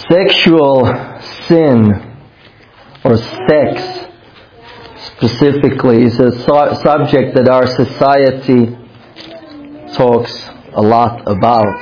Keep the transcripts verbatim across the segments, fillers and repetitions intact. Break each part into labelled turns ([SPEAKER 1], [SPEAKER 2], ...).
[SPEAKER 1] Sexual sin, or sex specifically, is a su- subject that our society talks a lot about.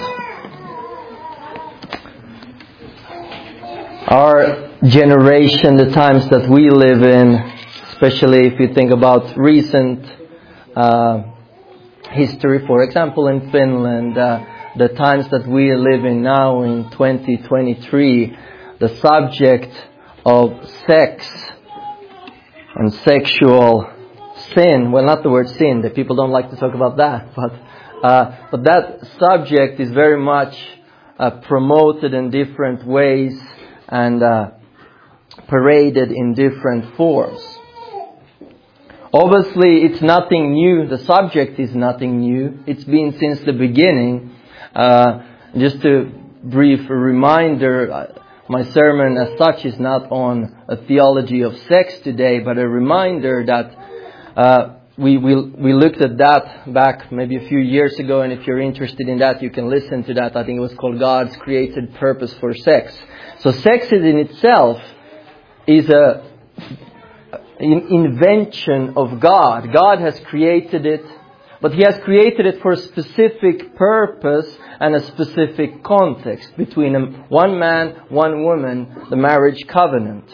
[SPEAKER 1] Our generation, the times that we live in, especially if you think about recent uh, history, for example in Finland, uh, the times that we live in now in twenty twenty-three, the subject of sex and sexual sin, well, not the word sin, that people don't like to talk about that, but uh, but that subject is very much uh, promoted in different ways and uh, paraded in different forms. Obviously, it's nothing new. The subject is nothing new. It's been since the beginning. Uh, just a brief reminder, uh, my sermon as such is not on a theology of sex today, but a reminder that uh, we, we we looked at that back maybe a few years ago, and if you're interested in that, you can listen to that. I think it was called God's Created Purpose for Sex. So sex is in itself is a an invention of God. God has created it, but He has created it for a specific purpose and a specific context between one man, one woman, the marriage covenant.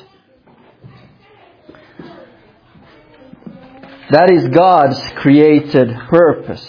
[SPEAKER 1] That is God's created purpose.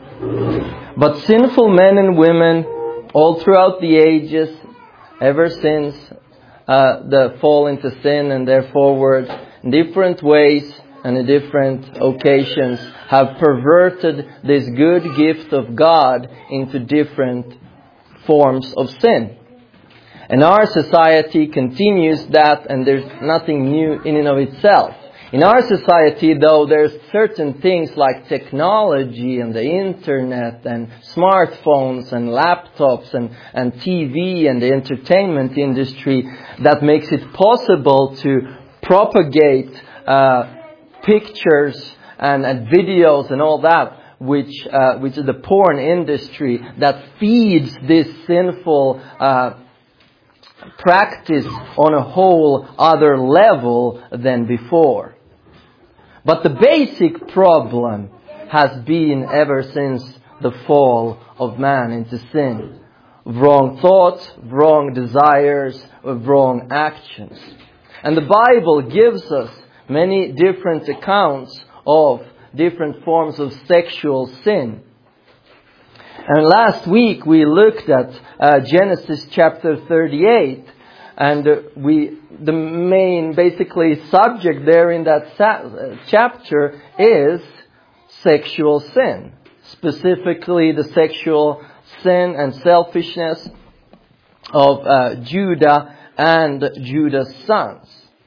[SPEAKER 1] But sinful men and women, all throughout the ages, ever since uh, the fall into sin and thereforward, in different ways and in different occasions, have perverted this good gift of God into different forms of sin. And our society continues that, and there's nothing new in and of itself. In our society, though, there's certain things like technology and the internet and smartphones and laptops and, and T V and the entertainment industry that makes it possible to propagate uh, pictures and, and videos and all that, which uh, which is the porn industry that feeds this sinful uh, practice on a whole other level than before. But the basic problem has been ever since the fall of man into sin. Wrong thoughts, wrong desires, wrong actions. And the Bible gives us many different accounts of different forms of sexual sin. And last week we looked at uh, Genesis chapter thirty-eight, and uh, we the main basically subject there in that sa- chapter is sexual sin, specifically the sexual sin and selfishness of uh, Judah and Judah's sons.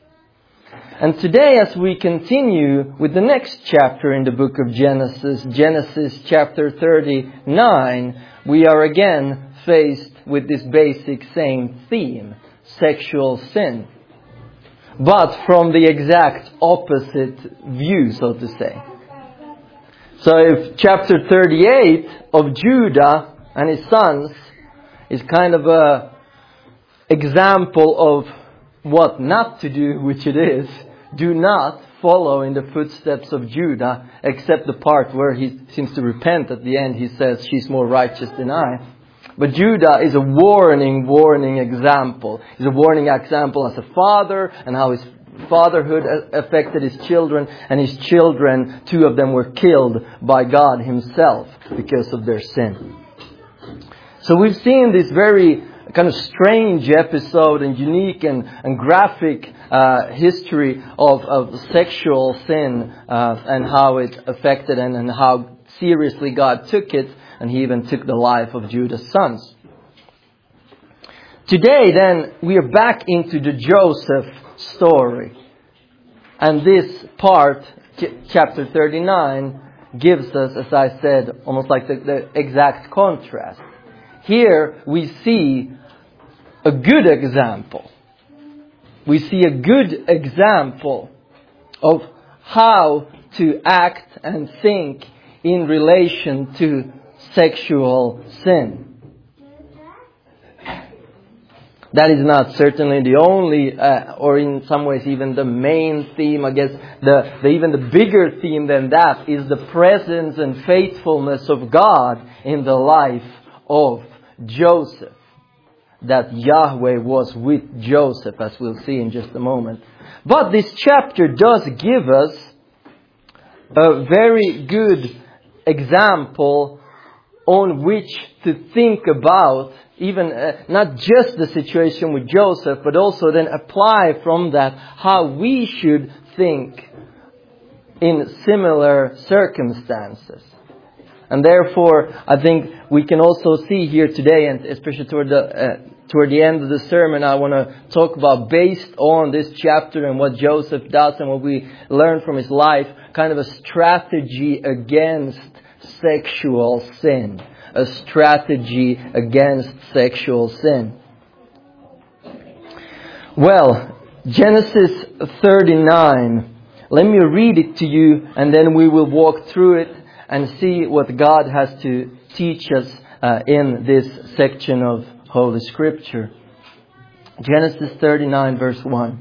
[SPEAKER 1] And today, as we continue with the next chapter in the book of Genesis, Genesis chapter thirty-nine, we are again faced with this basic same theme, sexual sin. But from the exact opposite view, so to say. So if chapter thirty-eight of Judah and his sons is kind of a example of what not to do, which it is, do not follow in the footsteps of Judah, except the part where he seems to repent at the end. He says, she's more righteous than I. But Judah is a warning, warning example. He's a warning example as a father and how his fatherhood affected his children. And his children, two of them were killed by God Himself because of their sin. So we've seen this very kind of strange episode and unique and, and graphic uh, history of, of sexual sin uh, and how it affected and, and how seriously God took it. And He even took the life of Judah's sons. Today, then, we are back into the Joseph story. And this part, ch- chapter thirty-nine, gives us, as I said, almost like the, the exact contrast. Here we see a good example. We see a good example of how to act and think in relation to sexual sin. That is not certainly the only, uh, or in some ways even the main theme. I guess the, the even the bigger theme than that is the presence and faithfulness of God in the life of Joseph. That Yahweh was with Joseph, as we'll see in just a moment. But this chapter does give us a very good example on which to think about, even uh, not just the situation with Joseph, but also then apply from that how we should think in similar circumstances. And therefore, I think we can also see here today, and especially toward the uh, toward the end of the sermon, I want to talk about, based on this chapter and what Joseph does and what we learn from his life, kind of a strategy against sexual sin. A strategy against sexual sin. Well, Genesis thirty-nine. Let me read it to you, and then we will walk through it and see what God has to teach us uh, in this section of Holy Scripture. Genesis thirty-nine, verse one.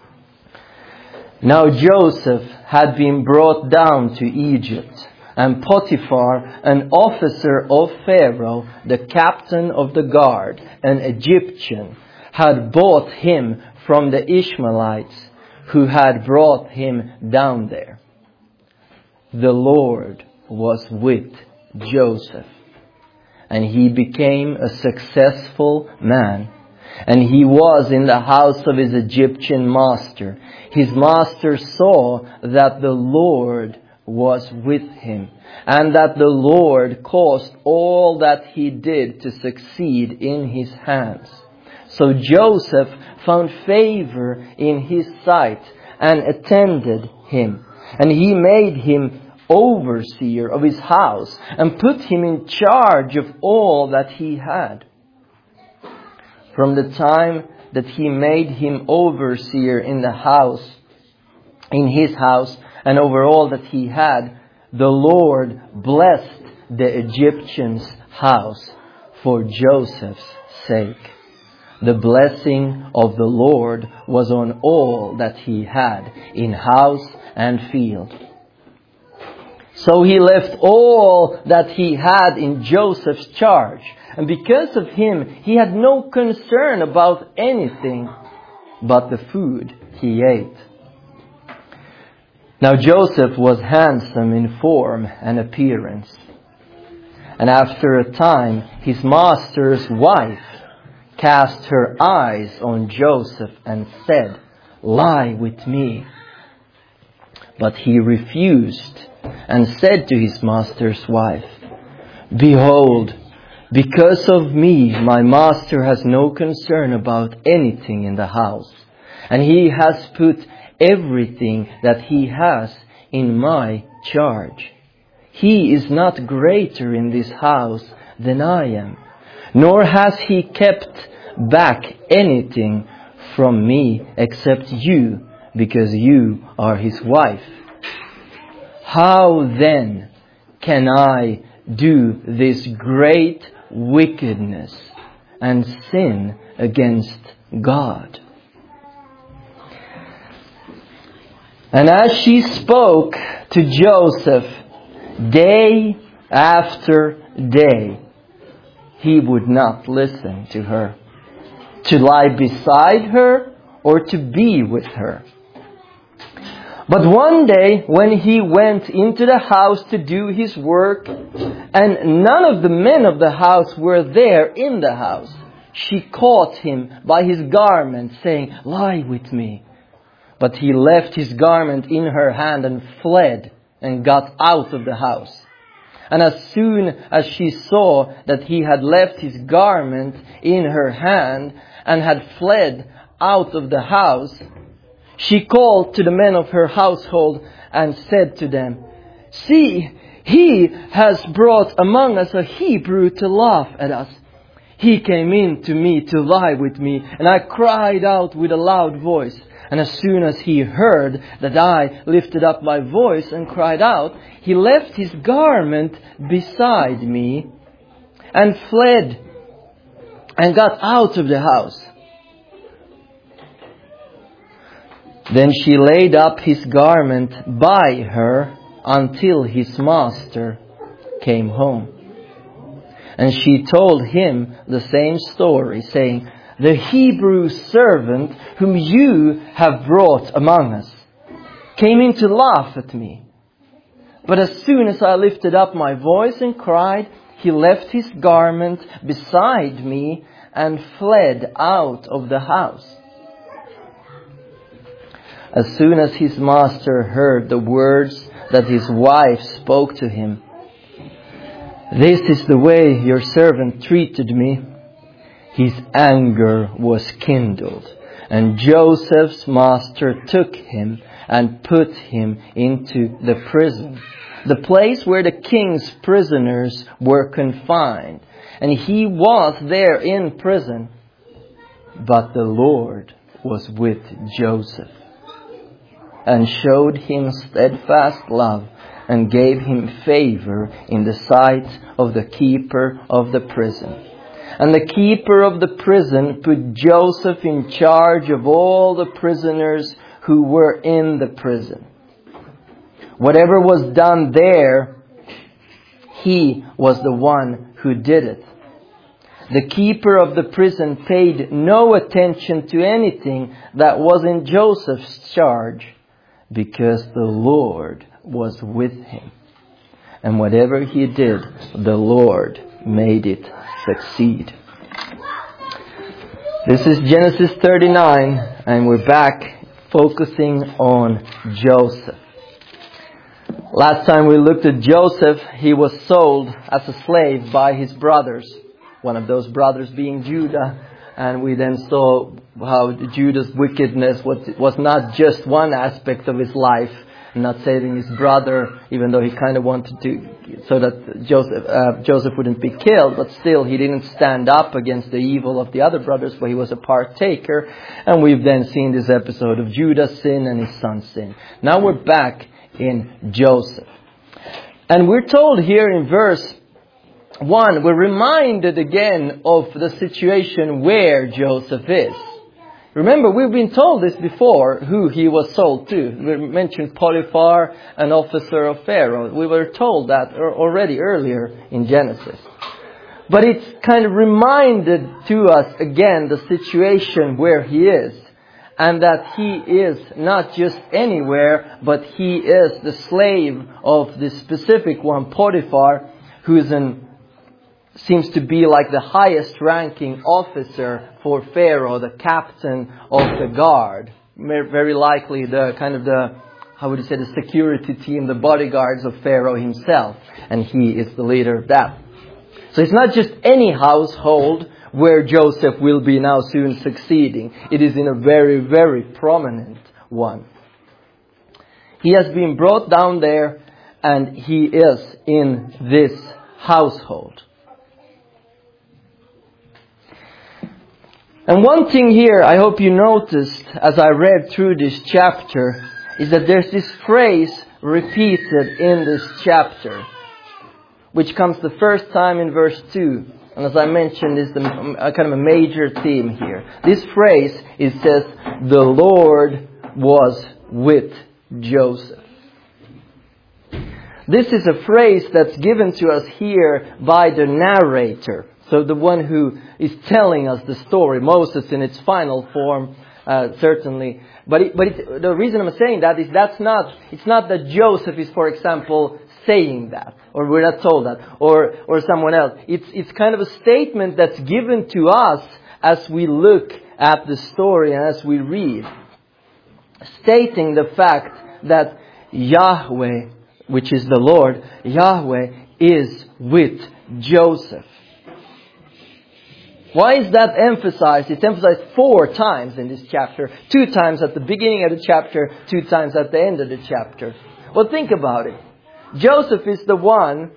[SPEAKER 1] Now Joseph had been brought down to Egypt, and Potiphar, an officer of Pharaoh, the captain of the guard, an Egyptian, had bought him from the Ishmaelites who had brought him down there. The Lord was with Joseph, and he became a successful man. And he was in the house of his Egyptian master. His master saw that the Lord was with him, and that the Lord caused all that he did to succeed in his hands. So Joseph found favor in his sight and attended him. And he made him overseer of his house and put him in charge of all that he had. From the time that he made him overseer in the house, in his house, and over all that he had, the Lord blessed the Egyptian's house for Joseph's sake. The blessing of the Lord was on all that he had in house and field. So he left all that he had in Joseph's charge. And because of him, he had no concern about anything but the food he ate. Now Joseph was handsome in form and appearance. And after a time, his master's wife cast her eyes on Joseph and said, "Lie with me." But he refused and said to his master's wife, "Behold, because of me, my master has no concern about anything in the house, and he has put everything that he has in my charge. He is not greater in this house than I am, nor has he kept back anything from me except you, because you are his wife. How then can I do this great wickedness and sin against God?" And as she spoke to Joseph day after day, he would not listen to her, to lie beside her or to be with her. But one day, when he went into the house to do his work, and none of the men of the house were there in the house, she caught him by his garment, saying, "Lie with me." But he left his garment in her hand and fled and got out of the house. And as soon as she saw that he had left his garment in her hand and had fled out of the house, she called to the men of her household and said to them, "See, he has brought among us a Hebrew to laugh at us. He came in to me to lie with me, and I cried out with a loud voice. And as soon as he heard that I lifted up my voice and cried out, he left his garment beside me and fled and got out of the house." Then she laid up his garment by her until his master came home. And she told him the same story, saying, "The Hebrew servant whom you have brought among us came in to laugh at me. But as soon as I lifted up my voice and cried, he left his garment beside me and fled out of the house." As soon as his master heard the words that his wife spoke to him, "This is the way your servant treated me," his anger was kindled. And Joseph's master took him and put him into the prison, the place where the king's prisoners were confined. And he was there in prison. But the Lord was with Joseph and showed him steadfast love and gave him favor in the sight of the keeper of the prison. And the keeper of the prison put Joseph in charge of all the prisoners who were in the prison. Whatever was done there, he was the one who did it. The keeper of the prison paid no attention to anything that was in Joseph's charge, because the Lord was with him. And whatever he did, the Lord made it succeed. This is Genesis thirty-nine, and we're back focusing on Joseph. Last time we looked at Joseph, he was sold as a slave by his brothers. One of those brothers being Judah. And we then saw how Judah's wickedness was, was not just one aspect of his life, not saving his brother, even though he kind of wanted to, so that Joseph, uh, Joseph wouldn't be killed, but still he didn't stand up against the evil of the other brothers, but he was a partaker. And we've then seen this episode of Judah's sin and his son's sin. Now we're back in Joseph. And we're told here in verse one, we're reminded again of the situation where Joseph is. Remember, we've been told this before, who he was sold to. We mentioned Potiphar, an officer of Pharaoh. We were told that already earlier in Genesis. But it's kind of reminded to us again the situation where he is. And that he is not just anywhere, but he is the slave of this specific one, Potiphar, who is an seems to be like the highest ranking officer for Pharaoh, the captain of the guard. Very likely the kind of the, how would you say, the security team, the bodyguards of Pharaoh himself. And he is the leader of that. So it's not just any household where Joseph will be now soon succeeding. It is in a very, very prominent one. He has been brought down there and he is in this household. And one thing here I hope you noticed as I read through this chapter is that there's this phrase repeated in this chapter, which comes the first time in verse two. And as I mentioned, is the uh, kind of a major theme here. This phrase, it says, "The Lord was with Joseph." This is a phrase that's given to us here by the narrator. So the one who is telling us the story, Moses in its final form, uh, certainly. But it, but it, the reason I'm saying that is that's not, it's not that Joseph is, for example, saying that, or we're not told that, or or someone else. It's it's kind of a statement that's given to us as we look at the story and as we read, stating the fact that Yahweh, which is the Lord, Yahweh is with Joseph. Why is that emphasized? It's emphasized four times in this chapter. Two times at the beginning of the chapter, two times at the end of the chapter. Well, think about it. Joseph is the one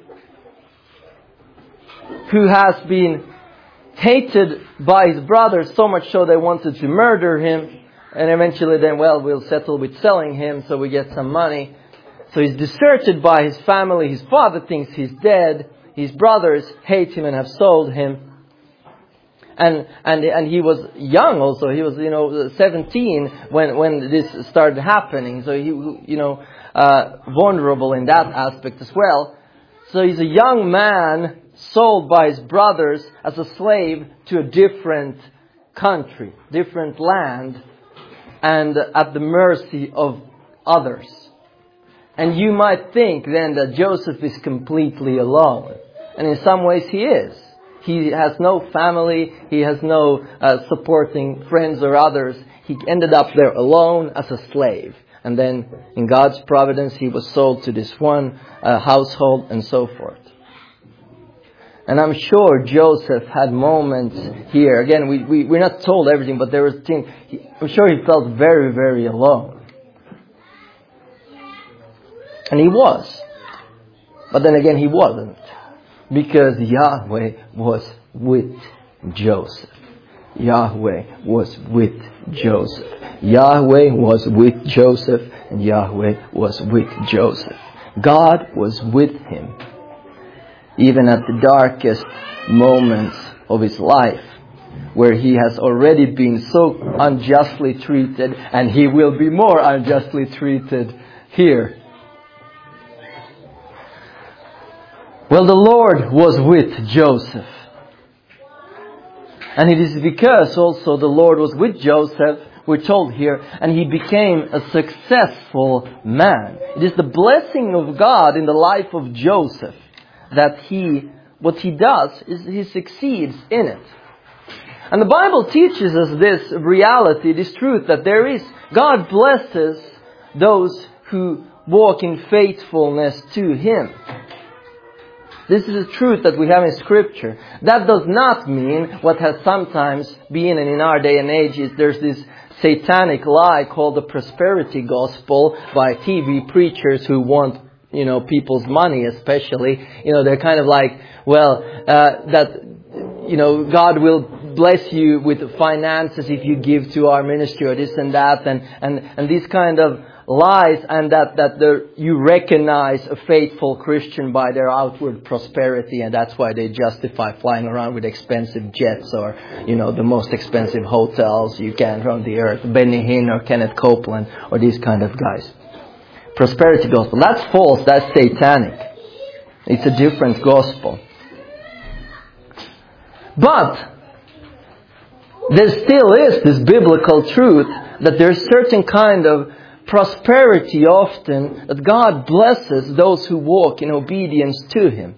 [SPEAKER 1] who has been hated by his brothers so much so they wanted to murder him. And eventually then, well, we'll settle with selling him so we get some money. So he's deserted by his family. His father thinks he's dead. His brothers hate him and have sold him. and, and, and he was young also. He was, you know, seventeen when, when this started happening. So he, you know, uh, vulnerable in that aspect as well. So he's a young man sold by his brothers as a slave to a different country, different land, and at the mercy of others. And you might think then that Joseph is completely alone. And in some ways he is. He has no family. He has no uh, supporting friends or others. He ended up there alone as a slave. And then in God's providence he was sold to this one uh, household and so forth. And I'm sure Joseph had moments here. Again, we, we, we're not told everything, but there was things. He, I'm sure he felt very, very alone. And he was. But then again, he wasn't. Because Yahweh was with Joseph. Yahweh was with Joseph. Yahweh was with Joseph. And Yahweh was with Joseph. God was with him. Even at the darkest moments of his life, where he has already been so unjustly treated, and he will be more unjustly treated here. Well, the Lord was with Joseph. And it is because also the Lord was with Joseph, we're told here, and he became a successful man. It is the blessing of God in the life of Joseph that he, what he does is he succeeds in it. And the Bible teaches us this reality, this truth, that there is, God blesses those who walk in faithfulness to Him. This is a truth that we have in Scripture. That does not mean what has sometimes been, and in our day and age, is there's this satanic lie called the prosperity gospel by T V preachers who want, you know, people's money especially. You know, they're kind of like, well, uh, that, you know, God will bless you with finances if you give to our ministry or this and that. And, and, and these kind of lies, and that, that the, you recognize a faithful Christian by their outward prosperity, and that's why they justify flying around with expensive jets or, you know, the most expensive hotels you can around the earth. Benny Hinn or Kenneth Copeland or these kind of guys. Prosperity gospel. That's false. That's satanic. It's a different gospel. But there still is this biblical truth that there's certain kind of prosperity often that God blesses those who walk in obedience to Him.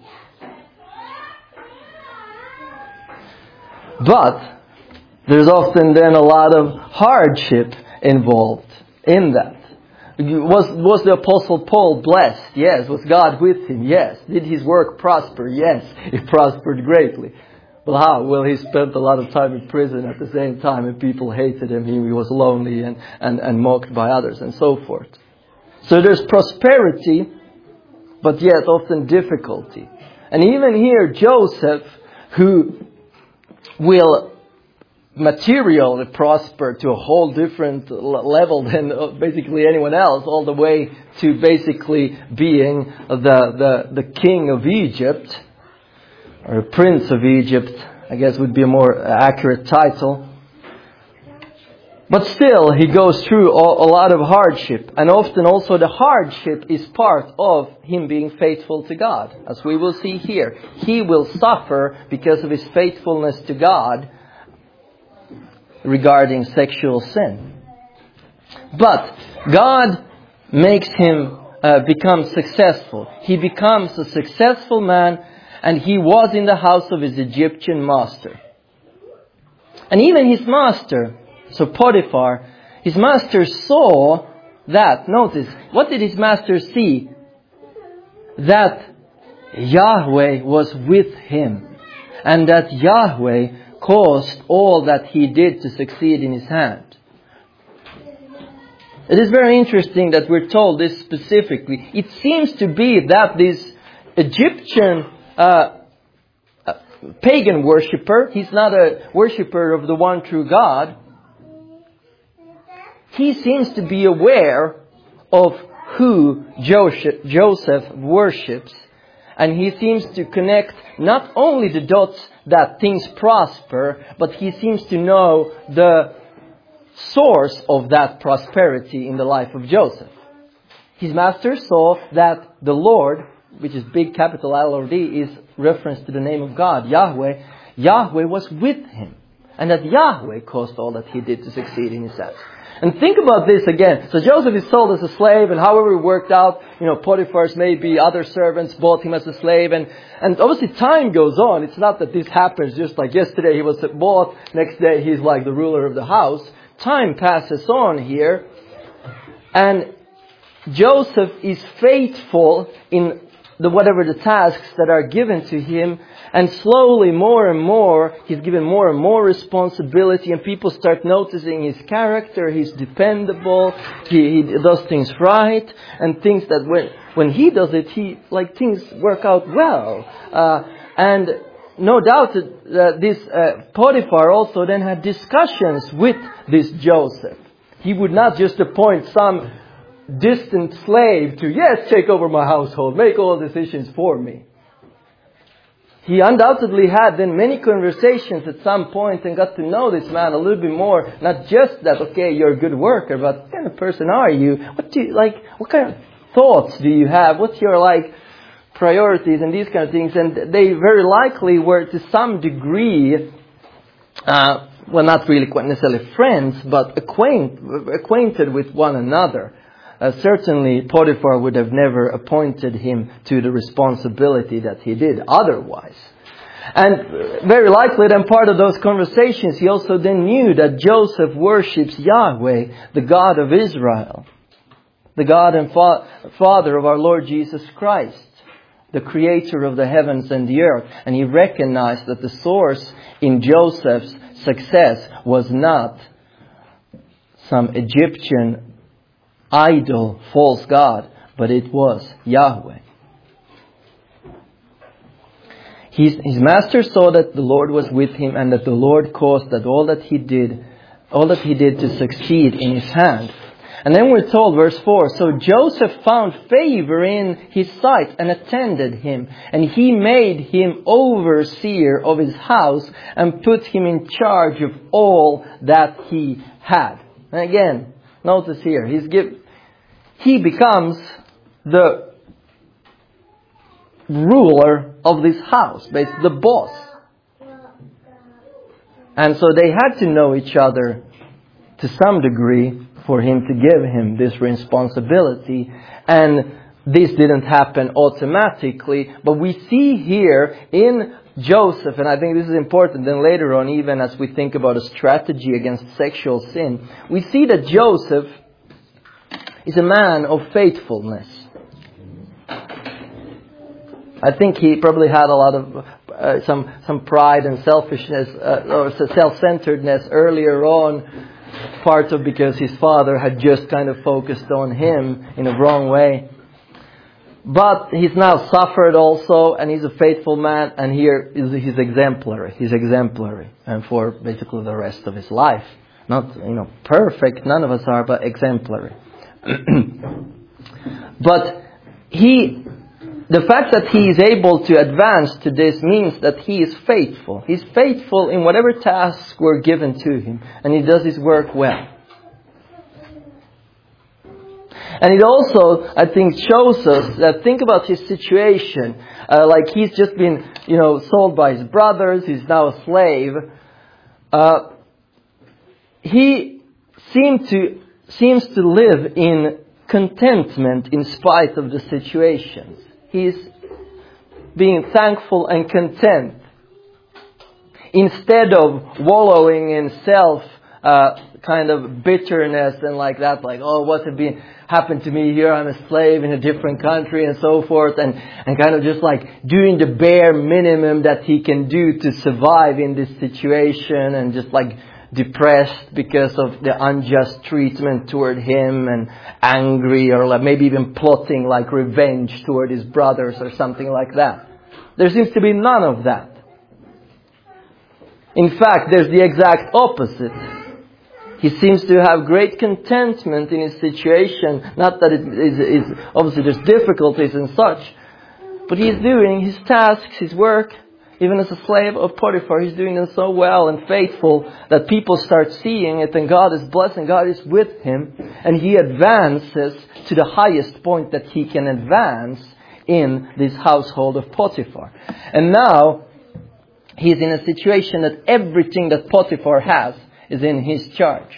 [SPEAKER 1] But there's often then a lot of hardship involved in that. Was, was the Apostle Paul blessed? Yes. Was God with him? Yes. Did his work prosper? Yes. It prospered greatly. Well, how? Well, he spent a lot of time in prison at the same time, and people hated him. He was lonely and, and, and mocked by others and so forth. So there's prosperity, but yet often difficulty. And even here, Joseph, who will materially prosper to a whole different level than basically anyone else, all the way to basically being the, the, the king of Egypt, or a prince of Egypt, I guess would be a more accurate title. But still, he goes through a lot of hardship. And often also the hardship is part of him being faithful to God. As we will see here, he will suffer because of his faithfulness to God regarding sexual sin. But God makes him uh, become successful. He becomes a successful man. And he was in the house of his Egyptian master. And even his master, so Potiphar, his master saw that. Notice, what did his master see? That Yahweh was with him. And that Yahweh caused all that he did to succeed in his hand. It is very interesting that we're told this specifically. It seems to be that this Egyptian Uh, a pagan worshipper, he's not a worshipper of the one true God. He seems to be aware of who Joseph, Joseph worships, And he seems to connect not only the dots that things prosper, but he seems to know the source of that prosperity in the life of Joseph. His master saw that the Lord, which is big capital L O D, is reference to the name of God, Yahweh. Yahweh was with him. And that Yahweh caused all that he did to succeed in his sense. And think about this again. So Joseph is sold as a slave, and however it worked out, you know, Potiphar's maybe other servants bought him as a slave. And, and obviously time goes on. It's not that this happens just like yesterday he was bought, next day he's like the ruler of the house. Time passes on here. And Joseph is faithful in the whatever the tasks that are given to him, and slowly more and more he's given more and more responsibility, and people start noticing his character. He's dependable, he, he does things right, and things that when when he does it, he like things work out well. Uh, and no doubt that uh, this uh, Potiphar also then had discussions with this Joseph. He would not just appoint some distant slave to, yes, take over my household, make all decisions for me. He undoubtedly had then many conversations at some point and got to know this man a little bit more. Not just that, okay, you're a good worker, but what kind of person are you? What do you, like, what kind of thoughts do you have? What's your, like, priorities and these kind of things? And they very likely were to some degree, uh, well, not really quite necessarily friends, but acquaint, acquainted with one another. Uh, certainly, Potiphar would have never appointed him to the responsibility that he did otherwise. And very likely then part of those conversations, he also then knew that Joseph worships Yahweh, the God of Israel, the God and fa- Father of our Lord Jesus Christ, the creator of the heavens and the earth. And he recognized that the source in Joseph's success was not some Egyptian idol, false god, but it was Yahweh. His, his master saw that the Lord was with him, and that the Lord caused that all that he did, all that he did to succeed in his hand. And then we're told, verse four, so Joseph found favor in his sight and attended him, and he made him overseer of his house and put him in charge of all that he had. And again, notice here, he's give, he becomes the ruler of this house, basically the boss. And so they had to know each other to some degree for him to give him this responsibility. And this didn't happen automatically, but we see here in Joseph, and I think this is important then later on, even as we think about a strategy against sexual sin, we see that Joseph is a man of faithfulness. I think he probably had a lot of uh, some some pride and selfishness uh, or self-centeredness earlier on, part of because his father had just kind of focused on him in a wrong way. But he's now suffered also, and he's a faithful man, and here is he's exemplary. He's exemplary, and for basically the rest of his life. Not, you know, perfect, none of us are, but exemplary. But he, the fact that he is able to advance to this means that he is faithful. He's faithful in whatever tasks were given to him, and he does his work well. And it also, I think, shows us that, think about his situation. Uh, like he's just been, you know, sold by his brothers. He's now a slave. Uh, he seemed to, seems to live in contentment in spite of the situations. He's being thankful and content. Instead of wallowing in self, uh, kind of bitterness and like that, like, oh, what had been happened to me here? I'm a slave in a different country and so forth, and, and kind of just like doing the bare minimum that he can do to survive in this situation, and just like depressed because of the unjust treatment toward him, and angry, or like maybe even plotting like revenge toward his brothers or something like that. There seems to be none of that. In fact, there's the exact opposite. He seems to have great contentment in his situation. Not that it is, is obviously there's difficulties and such, But he's doing his tasks, his work, even as a slave of Potiphar. He's doing them so well and faithful that people start seeing it, and God is blessing. God is with him, and he advances to the highest point that he can advance in this household of Potiphar. And now he's in a situation that everything that Potiphar has is in his charge.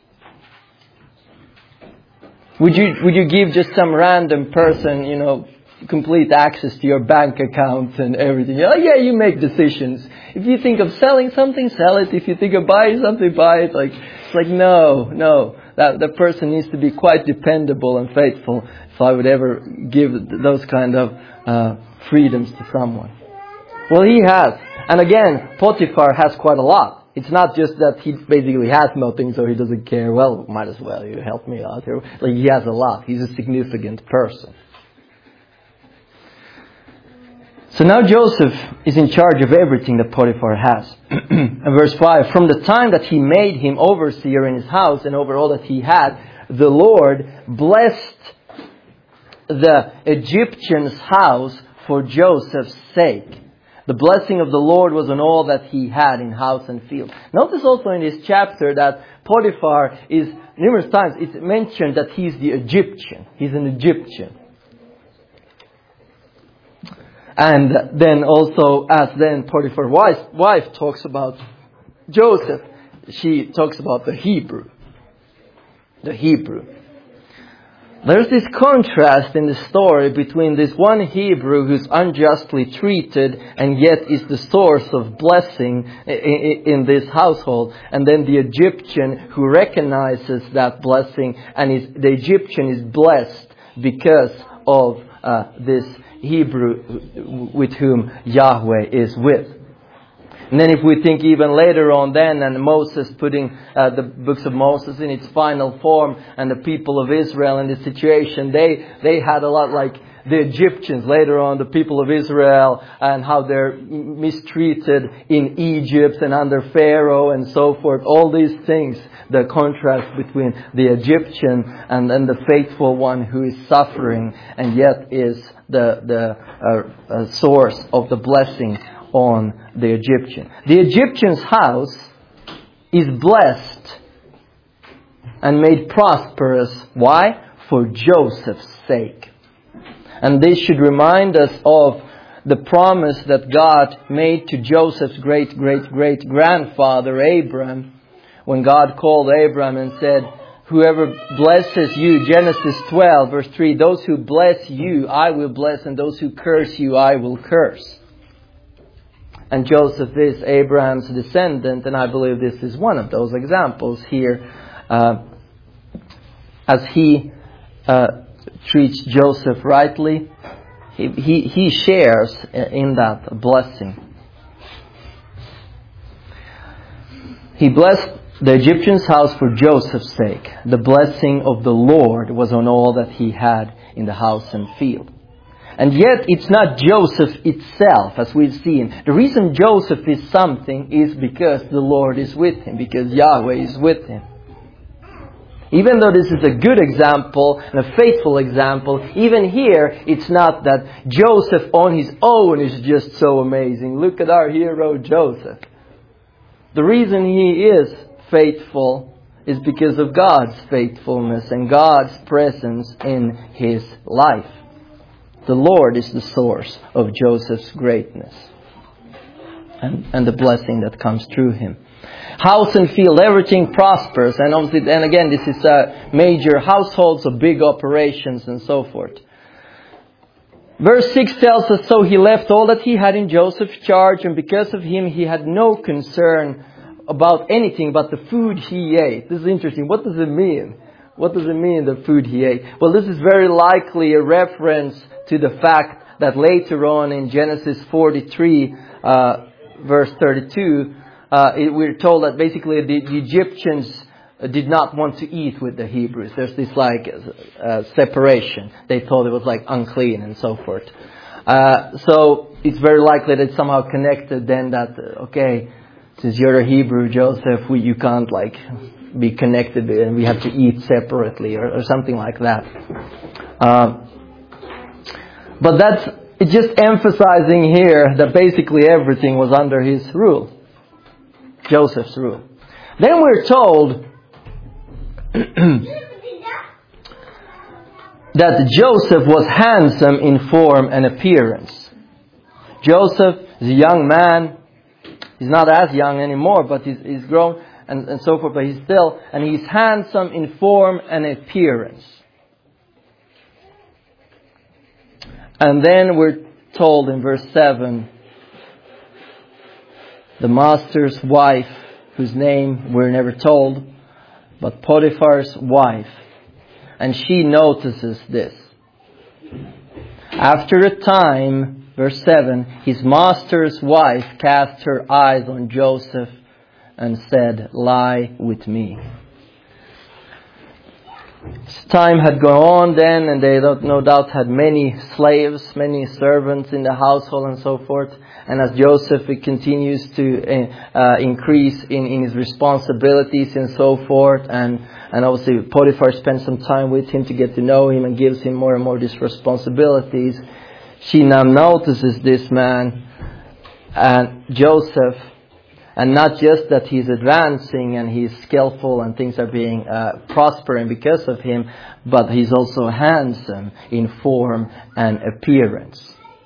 [SPEAKER 1] Would you would you give just some random person, you know, complete access to your bank account and everything? Oh yeah, you make decisions. If you think of selling something, sell it. If you think of buying something, buy it. Like it's like no, no. That that person needs to be quite dependable and faithful. If I would ever give those kind of uh, freedoms to someone, well, he has. And again, Potiphar has quite a lot. It's not just that he basically has nothing, so he doesn't care. Well, might as well, you help me out here. Like, he has a lot. He's a significant person. So now Joseph is in charge of everything that Potiphar has. And verse five, from the time that he made him overseer in his house and over all that he had, the Lord blessed the Egyptian's house for Joseph's sake. The blessing of the Lord was on all that he had in house and field. Notice also in this chapter that Potiphar is, numerous times, it's mentioned that he's the Egyptian. He's an Egyptian. And then also, as then Potiphar's wife, wife talks about Joseph, she talks about the Hebrew. The Hebrew. There's this contrast in the story between this one Hebrew who's unjustly treated and yet is the source of blessing in this household, and then the Egyptian who recognizes that blessing, and is, the Egyptian is blessed because of uh, this Hebrew with whom Yahweh is with. And then if we think even later on then, and Moses putting uh, the books of Moses in its final form, and the people of Israel in this situation, they they had a lot like the Egyptians later on, the people of Israel, and how they're mistreated in Egypt and under Pharaoh and so forth. All these things, the contrast between the Egyptian and then the faithful one who is suffering and yet is the, the uh, uh, source of the blessing on the Egyptian. The Egyptian's house is blessed and made prosperous. Why? For Joseph's sake. And this should remind us of the promise that God made to Joseph's great, great, great grandfather Abraham, when God called Abraham and said, whoever blesses you, Genesis twelve verse three, those who bless you I will bless, and those who curse you I will curse. And Joseph is Abraham's descendant, and I believe this is one of those examples here, uh, as he uh, treats Joseph rightly, he, he, he shares in that blessing. He blessed the Egyptian's house for Joseph's sake. The blessing of the Lord was on all that he had in the house and field. And yet it's not Joseph itself, as we've seen. The reason Joseph is something is because the Lord is with him, because Yahweh is with him. Even though this is a good example and a faithful example, even here it's not that Joseph on his own is just so amazing. Look at our hero Joseph. The reason he is faithful is because of God's faithfulness and God's presence in his life. The Lord is the source of Joseph's greatness and, and the blessing that comes through him. House and field, everything prospers. And obviously, and again, this is uh, major households of big operations and so forth. Verse six tells us, so he left all that he had in Joseph's charge, and because of him he had no concern about anything but the food he ate. This is interesting. What does it mean? What does it mean, the food he ate? Well, this is very likely a reference to the fact that later on in Genesis forty-three, uh, verse thirty-two, uh, it, we're told that basically the, the Egyptians did not want to eat with the Hebrews. There's this like uh, separation. They thought it was like unclean and so forth. Uh, so it's very likely that it's somehow connected then that, okay, since you're a Hebrew, Joseph, we, you can't like be connected and we have to eat separately or, or something like that. Uh, but that's it's just emphasizing here that basically everything was under his rule. Joseph's rule. Then we're told that Joseph was handsome in form and appearance. Joseph is a young man. He's not as young anymore, but he's, he's grown and, and so forth. But he's still, and he's handsome in form and appearance. And then we're told in verse seven, the master's wife, whose name we're never told, but Potiphar's wife. And she notices this. After a time, verse seven, his master's wife cast her eyes on Joseph and said, "Lie with me." Time had gone on then, and they no doubt had many slaves, many servants in the household and so forth. And as Joseph continues to uh, increase in, in his responsibilities and so forth, and, and obviously Potiphar spends some time with him to get to know him and gives him more and more these responsibilities, she now notices this man and Joseph. And not just that he's advancing and he's skillful and things are being uh, prospering because of him, but he's also handsome in form and appearance.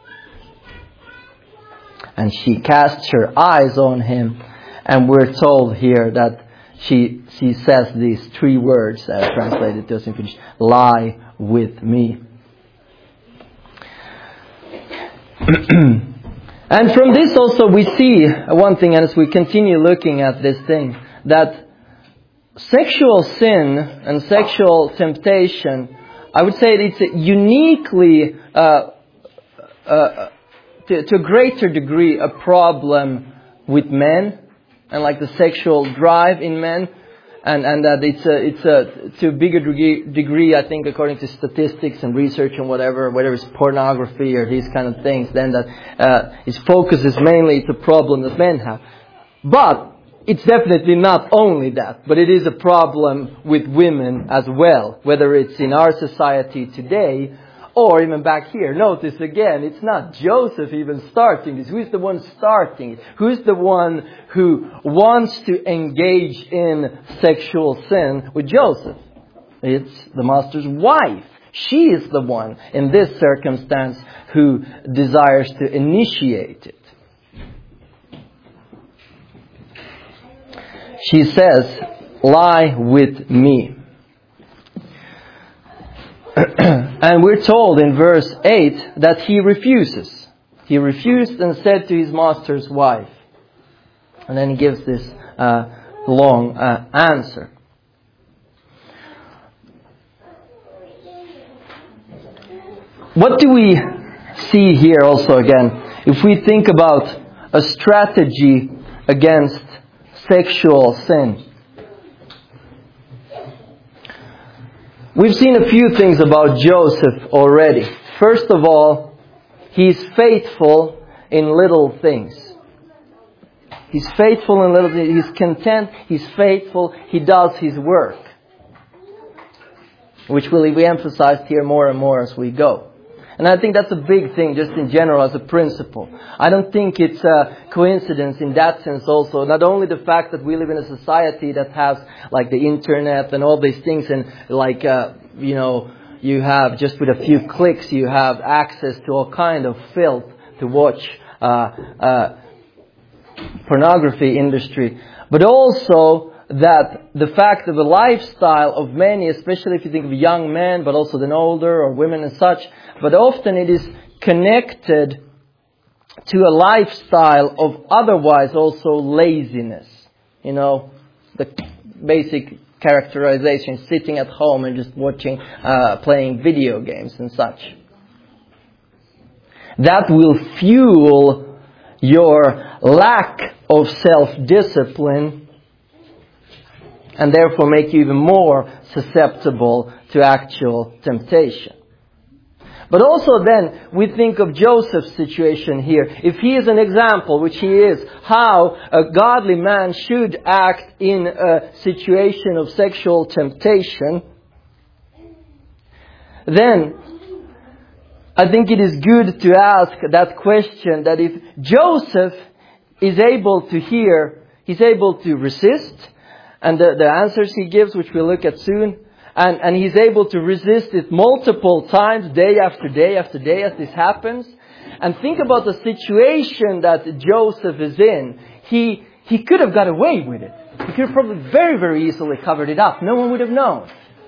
[SPEAKER 1] And she casts her eyes on him, and we're told here that she she says these three words, uh, translated to us in Finnish: "Lie with me." And from this also we see one thing, and as we continue looking at this thing, that sexual sin and sexual temptation, I would say it's uniquely, uh, uh, to, to a greater degree, a problem with men, and like the sexual drive in men. And, and that it's a, it's a, to a bigger degree, degree, I think, according to statistics and research and whatever, whether it's pornography or these kind of things, then that, uh, its focus is mainly the problem that men have. But it's definitely not only that, but it is a problem with women as well, whether it's in our society today or even back here. Notice again, it's not Joseph even starting this. Who's the one starting it? Who's the one who wants to engage in sexual sin with Joseph? It's the master's wife. She is the one in this circumstance who desires to initiate it. She says, "Lie with me." And we're told in verse eight that he refuses. He refused and said to his master's wife. And then he gives this uh, long uh, answer. What do we see here also again? If we think about a strategy against sexual sin. We've seen a few things about Joseph already. First of all, he's faithful in little things. He's faithful in little things. He's content. He's faithful. He does his work. Which will be emphasized here more and more as we go. And I think that's a big thing just in general as a principle. I don't think it's a coincidence in that sense also. Not only the fact that we live in a society that has like the internet and all these things, and like, uh, you know, you have just with a few clicks you have access to all kind of filth to watch uh, uh, pornography industry. But also that the fact of the lifestyle of many, especially if you think of young men, but also then older or women and such, but often it is connected to a lifestyle of otherwise also laziness. You know, the basic characterization, sitting at home and just watching, uh, playing video games and such. That will fuel your lack of self-discipline and therefore make you even more susceptible to actual temptation. But also then, we think of Joseph's situation here. If he is an example, which he is, how a godly man should act in a situation of sexual temptation, then I think it is good to ask that question, that if Joseph is able to hear, he's able to resist, and the, the answers he gives, which we'll look at soon, and, and he's able to resist it multiple times, day after day after day as this happens. And think about the situation that Joseph is in. He, he could have got away with it. He could have probably very, very easily covered it up. No one would have known.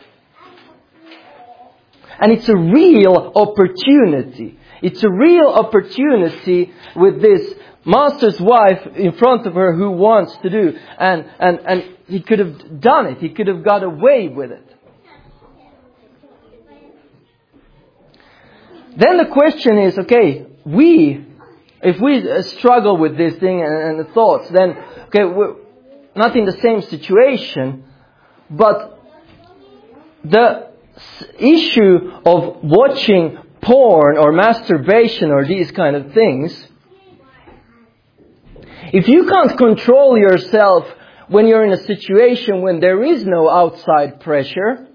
[SPEAKER 1] And it's a real opportunity. It's a real opportunity with this master's wife in front of her who wants to do. And, and, and he could have done it. He could have got away with it. Then the question is, okay, we, if we struggle with this thing and, and the thoughts, then, okay, we're not in the same situation, but the issue of watching porn or masturbation or these kind of things, if you can't control yourself when you're in a situation when there is no outside pressure,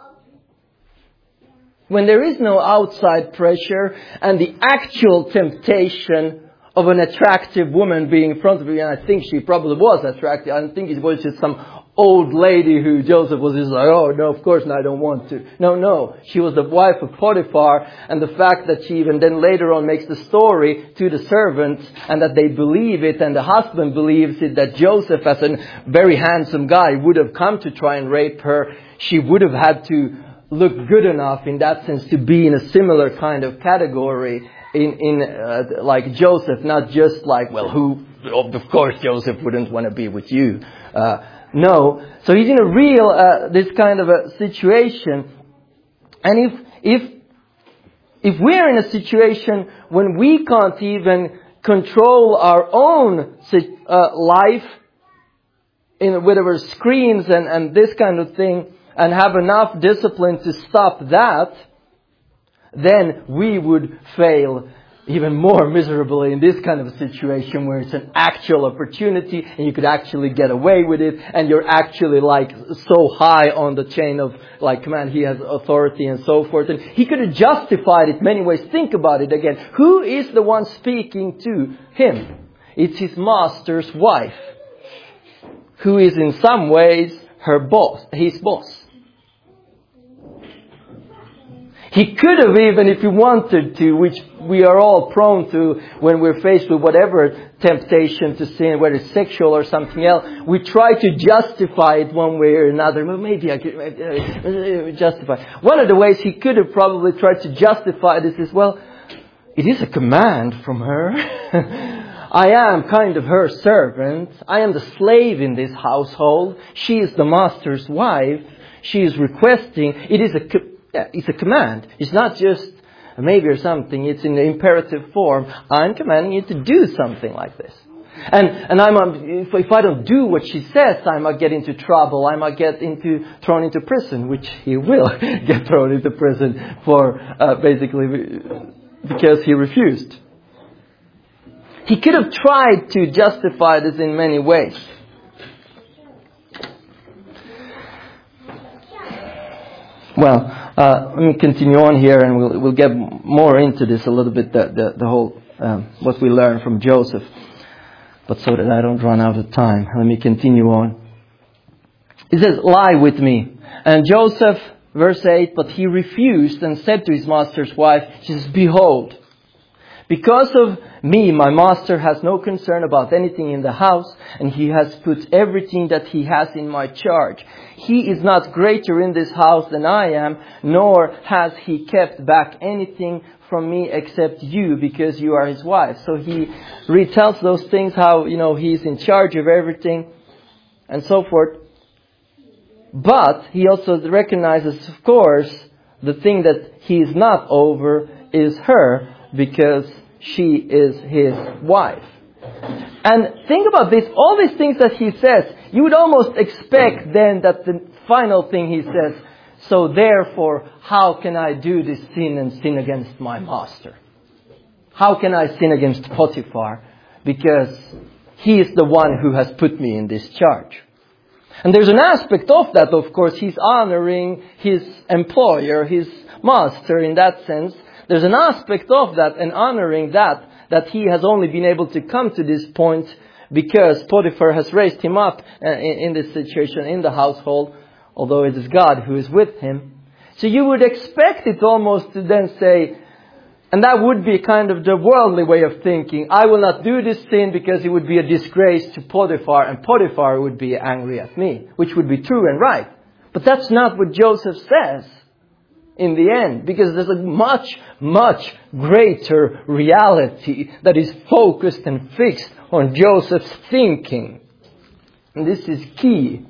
[SPEAKER 1] when there is no outside pressure and the actual temptation of an attractive woman being in front of you, and I think she probably was attractive. I don't think it was just some old lady who Joseph was just like, oh, no, of course, no, I don't want to. No, no. She was the wife of Potiphar, and the fact that she even then later on makes the story to the servants, and that they believe it, and the husband believes it, that Joseph, as a very handsome guy, would have come to try and rape her. She would have had to look good enough in that sense to be in a similar kind of category in, in uh, like Joseph, not just like, well, who, of course Joseph wouldn't want to be with you. Uh, no. So he's in a real, uh, this kind of a situation. And if, if, if we're in a situation when we can't even control our own uh, life in whatever screens and, and this kind of thing, and have enough discipline to stop that, then we would fail even more miserably in this kind of a situation where it's an actual opportunity and you could actually get away with it, and you're actually like so high on the chain of like command, he has authority and so forth. And he could have justified it many ways. Think about it again. Who is the one speaking to him? It's his master's wife, who is in some ways her boss, his boss. He could have even, if he wanted to, which we are all prone to when we're faced with whatever temptation to sin, whether it's sexual or something else, we try to justify it one way or another. Well, maybe I could uh, justify. One of the ways he could have probably tried to justify this is, well, it is a command from her. I am kind of her servant. I am the slave in this household. She is the master's wife. She is requesting. It is a Yeah, it's a command. It's not just a maybe or something. It's in the imperative form. I'm commanding you to do something like this. And and I'm if, if I don't do what she says, I might get into trouble. I might get into thrown into prison, which he will get thrown into prison for uh, basically because he refused. He could have tried to justify this in many ways. Well, uh, let me continue on here, and we'll we'll get more into this a little bit, the the, the whole um, what we learn from Joseph. But so that I don't run out of time, let me continue on. It says, "Lie with me." And Joseph, verse eight, but he refused and said to his master's wife, she says, "Behold, because of me, my master has no concern about anything in the house, and he has put everything that he has in my charge. He is not greater in this house than I am, nor has he kept back anything from me except you, because you are his wife." So he retells those things, how, you know, he's in charge of everything and so forth. But he also recognizes, of course, the thing that he is not over is her, because she is his wife. And think about this, all these things that he says, you would almost expect then that the final thing he says, so therefore, how can I do this sin and sin against my master? How can I sin against Potiphar? Because he is the one who has put me in this charge. And there's an aspect of that, of course, he's honoring his employer, his master in that sense, there's an aspect of that and honoring that, that he has only been able to come to this point because Potiphar has raised him up in, in this situation in the household, although it is God who is with him. So you would expect it almost to then say, and that would be kind of the worldly way of thinking, I will not do this sin because it would be a disgrace to Potiphar, and Potiphar would be angry at me, which would be true and right. But that's not what Joseph says in the end, because there's a much, much greater reality that is focused and fixed on Joseph's thinking. And this is key.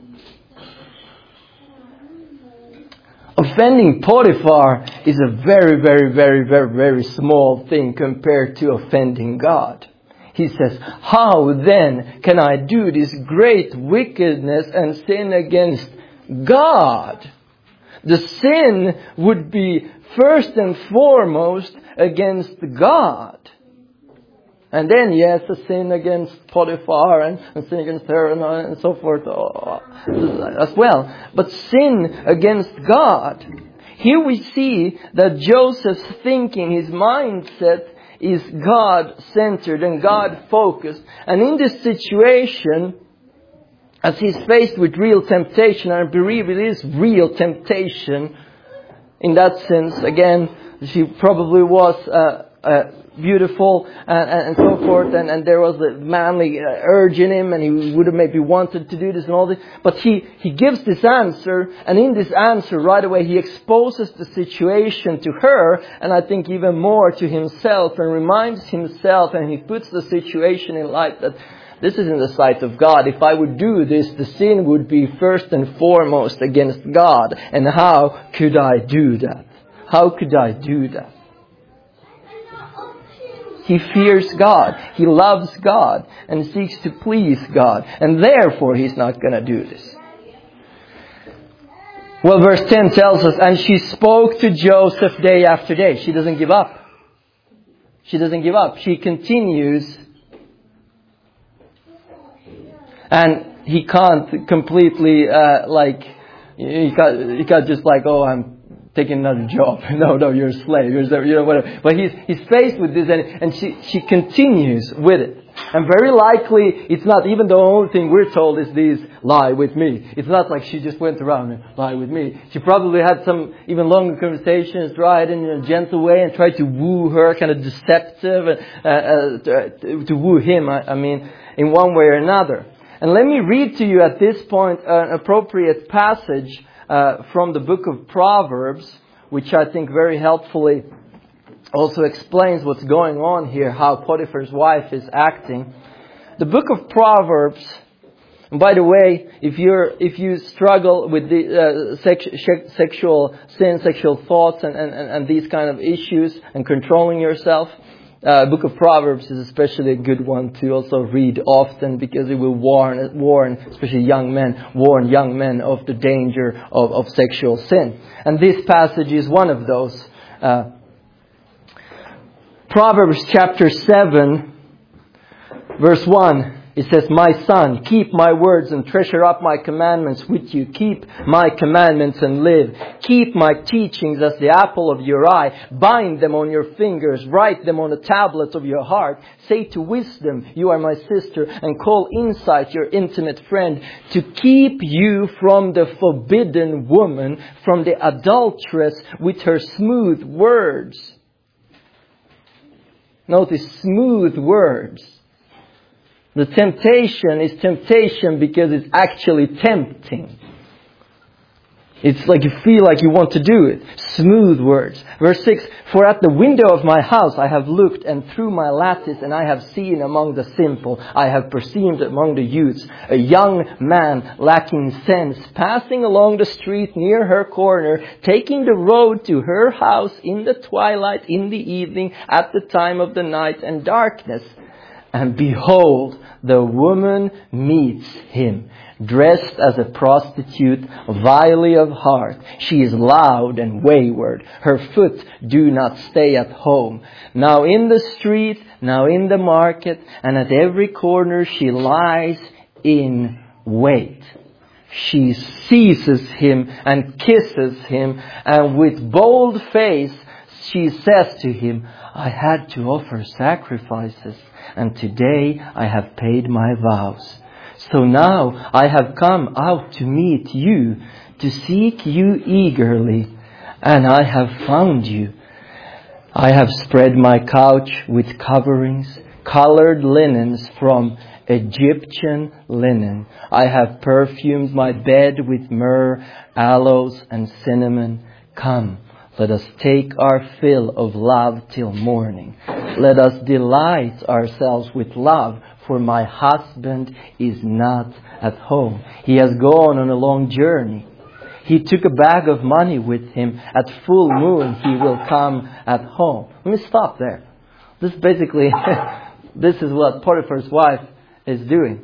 [SPEAKER 1] Offending Potiphar is a very, very, very, very, very small thing compared to offending God. He says, how then can I do this great wickedness and sin against God? The sin would be first and foremost against God. And then, yes, a sin against Potiphar and a sin against her and, and so forth as well. But sin against God. Here we see that Joseph's thinking, his mindset is God-centered and God-focused. And in this situation, as he's faced with real temptation, I believe it is real temptation in that sense. Again, she probably was uh, uh, beautiful and, and so forth, and, and there was a manly uh, urge in him, and he would have maybe wanted to do this and all this. But he, he gives this answer, and in this answer right away he exposes the situation to her, and I think even more to himself, and reminds himself, and he puts the situation in light that this is in the sight of God. If I would do this, the sin would be first and foremost against God. And how could I do that? How could I do that? He fears God. He loves God and seeks to please God. And therefore he's not going to do this. Well, verse ten tells us, and she spoke to Joseph day after day. She doesn't give up. She doesn't give up. She continues. And he can't completely, uh, like, he can't, he can't just like, oh, I'm taking another job. No, no, you're a slave. You're, you know, whatever. But he's, he's faced with this, and, and she, she continues with it. And very likely, it's not even the only thing we're told is these, lie with me. It's not like she just went around and lie with me. She probably had some even longer conversations, tried in a gentle way and tried to woo her, kind of deceptive, uh, uh, to, to woo him, I, I mean, in one way or another. And let me read to you at this point an appropriate passage uh, from the book of Proverbs, which I think very helpfully also explains what's going on here, how Potiphar's wife is acting. The book of Proverbs, and by the way, if you're if you struggle with the uh, sex, sexual sin, sexual thoughts, and, and, and these kind of issues, and controlling yourself, Uh, Book of Proverbs is especially a good one to also read often, because it will warn, warn, especially young men, warn young men of the danger of, of sexual sin. And this passage is one of those. Uh, Proverbs chapter seven, verse one. It says, my son, keep my words and treasure up my commandments with you. Keep my commandments and live. Keep my teachings as the apple of your eye. Bind them on your fingers. Write them on the tablets of your heart. Say to wisdom, you are my sister. And call insight your intimate friend. To keep you from the forbidden woman, from the adulteress with her smooth words. Notice, smooth words. The temptation is temptation because it's actually tempting. It's like you feel like you want to do it. Smooth words. Verse six, for at the window of my house I have looked, and through my lattice, and I have seen among the simple, I have perceived among the youths, a young man lacking sense, passing along the street near her corner, taking the road to her house in the twilight, in the evening, at the time of the night and darkness. And behold, the woman meets him, dressed as a prostitute, vilely of heart. She is loud and wayward. Her foot do not stay at home. Now in the street, now in the market, and at every corner she lies in wait. She seizes him and kisses him, and with bold face she says to him, I had to offer sacrifices, and today I have paid my vows. So now I have come out to meet you, to seek you eagerly, and I have found you. I have spread my couch with coverings, colored linens from Egyptian linen. I have perfumed my bed with myrrh, aloes, and cinnamon. Come, let us take our fill of love till morning. Let us delight ourselves with love, for my husband is not at home. He has gone on a long journey. He took a bag of money with him. At full moon he will come at home. Let me stop there. This basically, this is what Potiphar's wife is doing.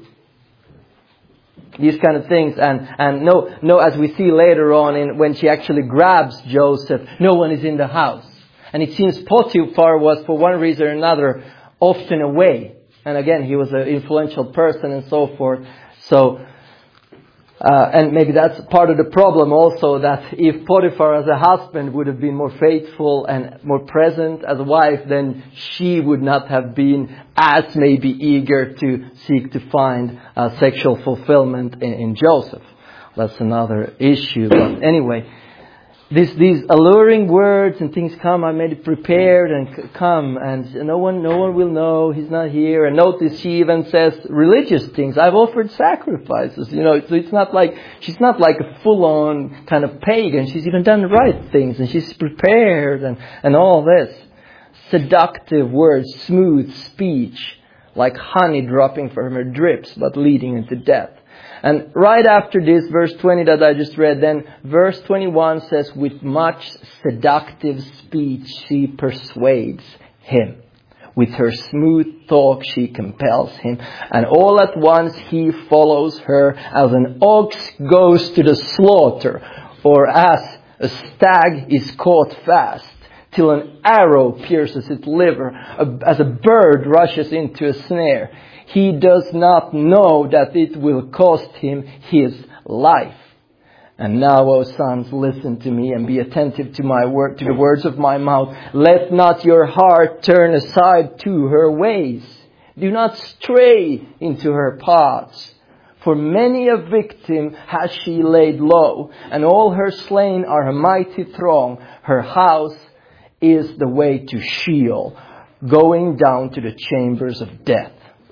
[SPEAKER 1] These kind of things. And, and no, no, as we see later on in when she actually grabs Joseph, no one is in the house. And it seems Potiphar was, for one reason or another, often away. And again, he was an influential person and so forth. So, uh, and maybe that's part of the problem also, that if Potiphar as a husband would have been more faithful and more present as a wife, then she would not have been as maybe eager to seek to find uh, sexual fulfillment in, in Joseph. That's another issue. But anyway, This, these alluring words and things come, I made it prepared and c- come and no one, no one will know, he's not here. And notice she even says religious things. I've offered sacrifices, you know, so it's not like, she's not like a full-on kind of pagan. She's even done the right things and she's prepared and, and all this. Seductive words, smooth speech, like honey dropping from her drips, but leading into death. And right after this, verse twenty that I just read, then verse twenty-one says, with much seductive speech she persuades him. With her smooth talk she compels him. And all at once he follows her as an ox goes to the slaughter, or as a stag is caught fast, till an arrow pierces its liver, as a bird rushes into a snare. He does not know that it will cost him his life. And now, O sons, listen to me and be attentive to my word, to the words of my mouth. Let not your heart turn aside to her ways. Do not stray into her paths. For many a victim has she laid low, and all her slain are a mighty throng. Her house is the way to Sheol, going down to the chambers of death.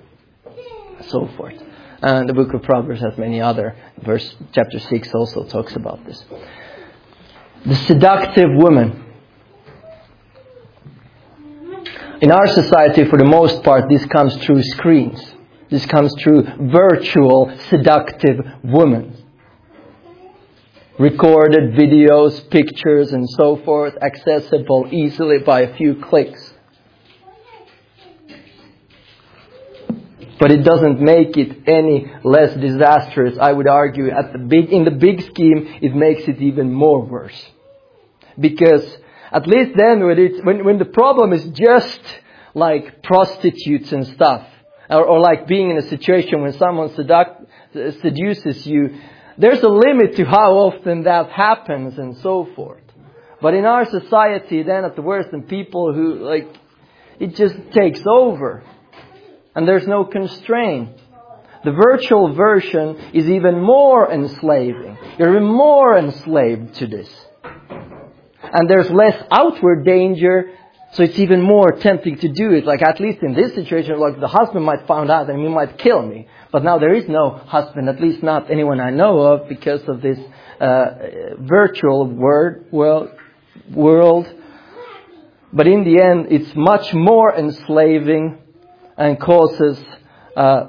[SPEAKER 1] So forth. And the book of Proverbs has many other. Verse chapter six also talks about this. The seductive woman. In our society, for the most part, this comes through screens. This comes through virtual seductive women. Recorded videos, pictures, and so forth, accessible easily by a few clicks. But it doesn't make it any less disastrous. I would argue at the big, in the big scheme, it makes it even more worse. Because at least then when, it's, when, when the problem is just like prostitutes and stuff, or, or like being in a situation when someone seduct, seduces you, there's a limit to how often that happens and so forth. But in our society then at the worst, and people who like, it just takes over. And there's no constraint. The virtual version is even more enslaving. You're even more enslaved to this. And there's less outward danger, so it's even more tempting to do it. Like at least in this situation, like the husband might find out and he might kill me. But now there is no husband, at least not anyone I know of, because of this uh, virtual word, well, world. But in the end, it's much more enslaving and causes uh,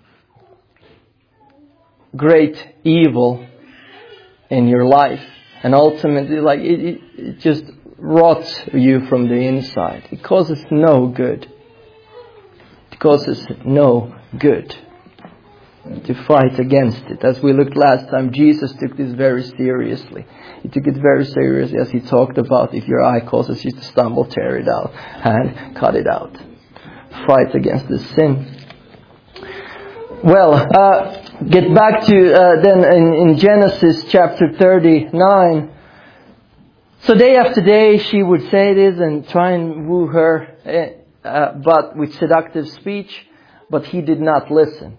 [SPEAKER 1] great evil in your life. And ultimately, like it, it, it just rots you from the inside. It causes no good. It causes no good. To fight against it. As we looked last time, Jesus took this very seriously. He took it very seriously as he talked about if your eye causes you to stumble, tear it out and cut it out. Fight against the sin. Well, uh, get back to uh, then in, in Genesis chapter thirty-nine. So day after day she would say this and try and woo her, uh, but with seductive speech, but he did not listen.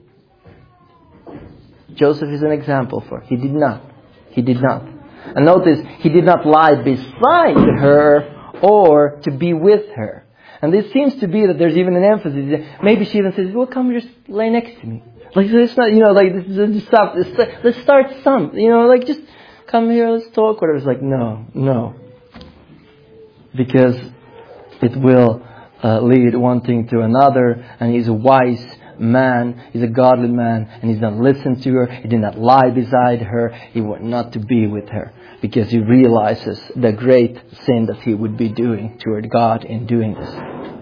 [SPEAKER 1] Joseph is an example for it. He did not. He did not. And notice, he did not lie beside her or to be with her. And this seems to be that there's even an emphasis. Maybe she even says, well, come just lay next to me. Like, it's not, you know, like, let's stop. Let's start some, you know, like, just come here, let's talk. Whatever. It's like, no, no. Because it will uh, lead one thing to another. And he's a wise man. He's a godly man. And he's not listened to her. He did not lie beside her. He wanted not to be with her. Because he realizes the great sin that he would be doing toward God in doing this.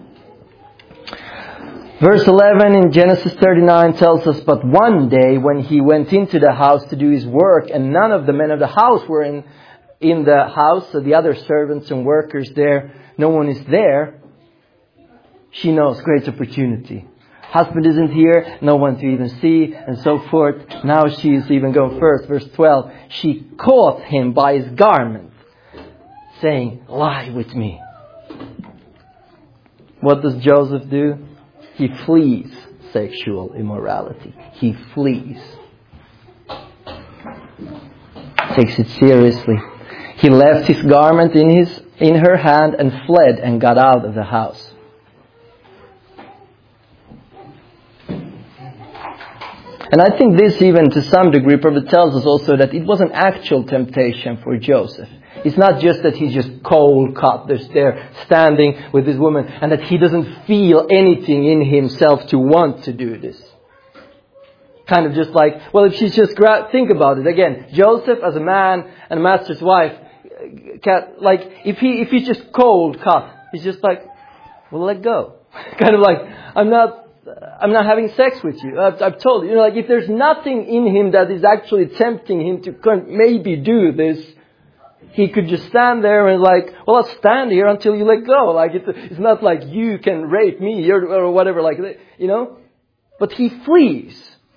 [SPEAKER 1] Verse eleven in Genesis thirty-nine tells us, but one day when he went into the house to do his work, and none of the men of the house were in, in the house, so the other servants and workers there, no one is there, she knows, great opportunity. Husband isn't here, no one to even see, and so forth. Now she's even going first. Verse twelve, she caught him by his garment, saying, lie with me. What does Joseph do? He flees sexual immorality. He flees. Takes it seriously. He left his garment in his in her hand and fled and got out of the house. And I think this even to some degree probably tells us also that it was an actual temptation for Joseph. It's not just that he's just cold cut there standing with this woman and that he doesn't feel anything in himself to want to do this. Kind of just like, well, if she's just, gra- think about it again. Joseph as a man and a master's wife, like if he if he's just cold cut, he's just like, well, let go. Kind of like, I'm not, I'm not having sex with you. I've, I've told you, you know, like if there's nothing in him that is actually tempting him to maybe do this, he could just stand there and like, well, I'll stand here until you let go. Like it's, it's not like you can rape me or, or whatever, like that, you know. But he flees.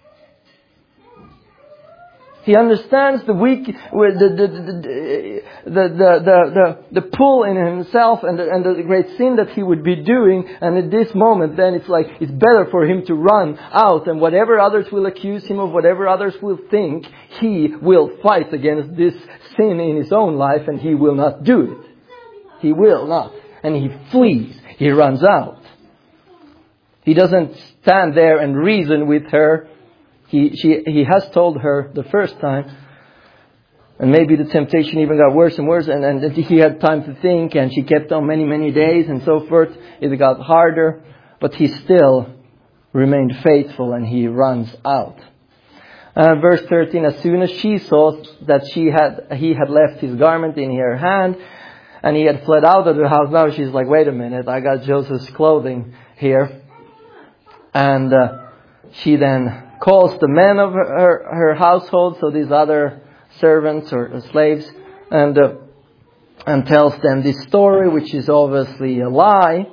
[SPEAKER 1] He understands the weak, the the the the the, the, the, the pull in himself and the, and the great sin that he would be doing. And at this moment, then it's like it's better for him to run out. And whatever others will accuse him of, whatever others will think, he will fight against this sin in his own life, and he will not do it. He will not, and he flees. He runs out. He doesn't stand there and reason with her. He, she, he has told her the first time, and maybe the temptation even got worse and worse, and, and he had time to think, and she kept on many, many days and so forth. It got harder, but he still remained faithful, and he runs out. Uh, verse thirteen, as soon as she saw that she had, he had left his garment in her hand, and he had fled out of the house, now she's like, wait a minute, I got Joseph's clothing here. And uh, she then calls the men of her, her, her household, so these other servants or slaves, and uh, and tells them this story, which is obviously a lie.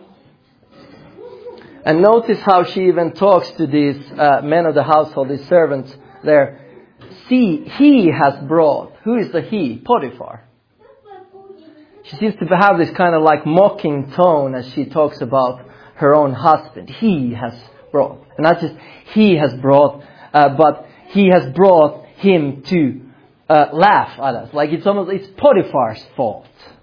[SPEAKER 1] And notice how she even talks to these uh, men of the household, these servants there. See, he has brought. Who is the he? Potiphar. She seems to have this kind of like mocking tone as she talks about her own husband. He has brought. And not just he has brought, uh, but he has brought him to uh, laugh at us. Like it's almost, it's Potiphar's fault.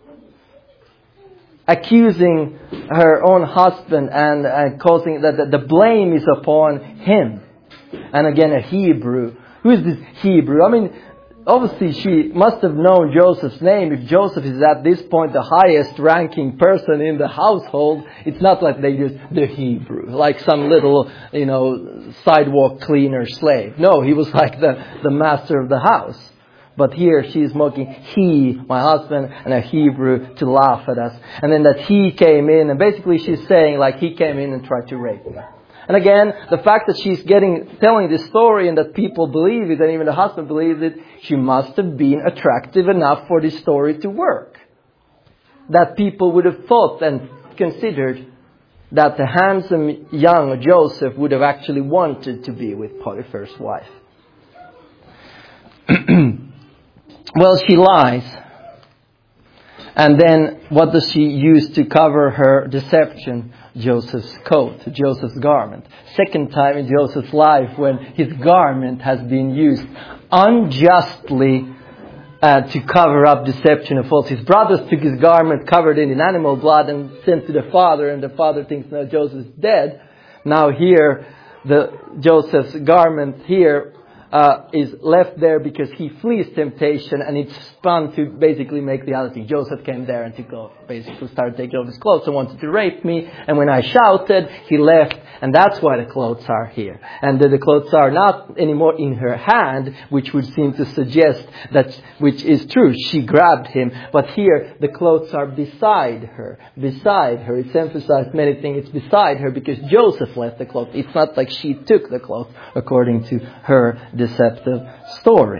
[SPEAKER 1] Accusing her own husband and uh, causing that the, the blame is upon him. And again, a Hebrew. Who is this Hebrew? I mean, obviously she must have known Joseph's name. If Joseph is at this point the highest ranking person in the household, it's not like they just the Hebrew, like some little, you know, sidewalk cleaner slave. No, he was like the, the master of the house. But here she's mocking he, my husband, and a Hebrew to laugh at us. And then that he came in, and basically she's saying like he came in and tried to rape me. And again, the fact that she's getting telling this story and that people believe it, and even the husband believes it, she must have been attractive enough for this story to work. That people would have thought and considered that the handsome young Joseph would have actually wanted to be with Potiphar's wife. Well, she lies. And then what does she use to cover her deception? Joseph's coat, Joseph's garment. Second time in Joseph's life when his garment has been used unjustly uh, to cover up deception and false. His brothers took his garment covered in, in animal blood and sent to the father, and the father thinks now Joseph's dead. Now here, the Joseph's garment here Uh, is left there because he flees temptation, and it's spun to basically make reality. Joseph came there and took off, basically started taking off his clothes and wanted to rape me. And when I shouted, he left, and that's why the clothes are here. And the, the clothes are not anymore in her hand, which would seem to suggest that, which is true, she grabbed him. But here, the clothes are beside her, beside her. It's emphasized many things. It's beside her because Joseph left the clothes. It's not like she took the clothes, according to her deceptive story.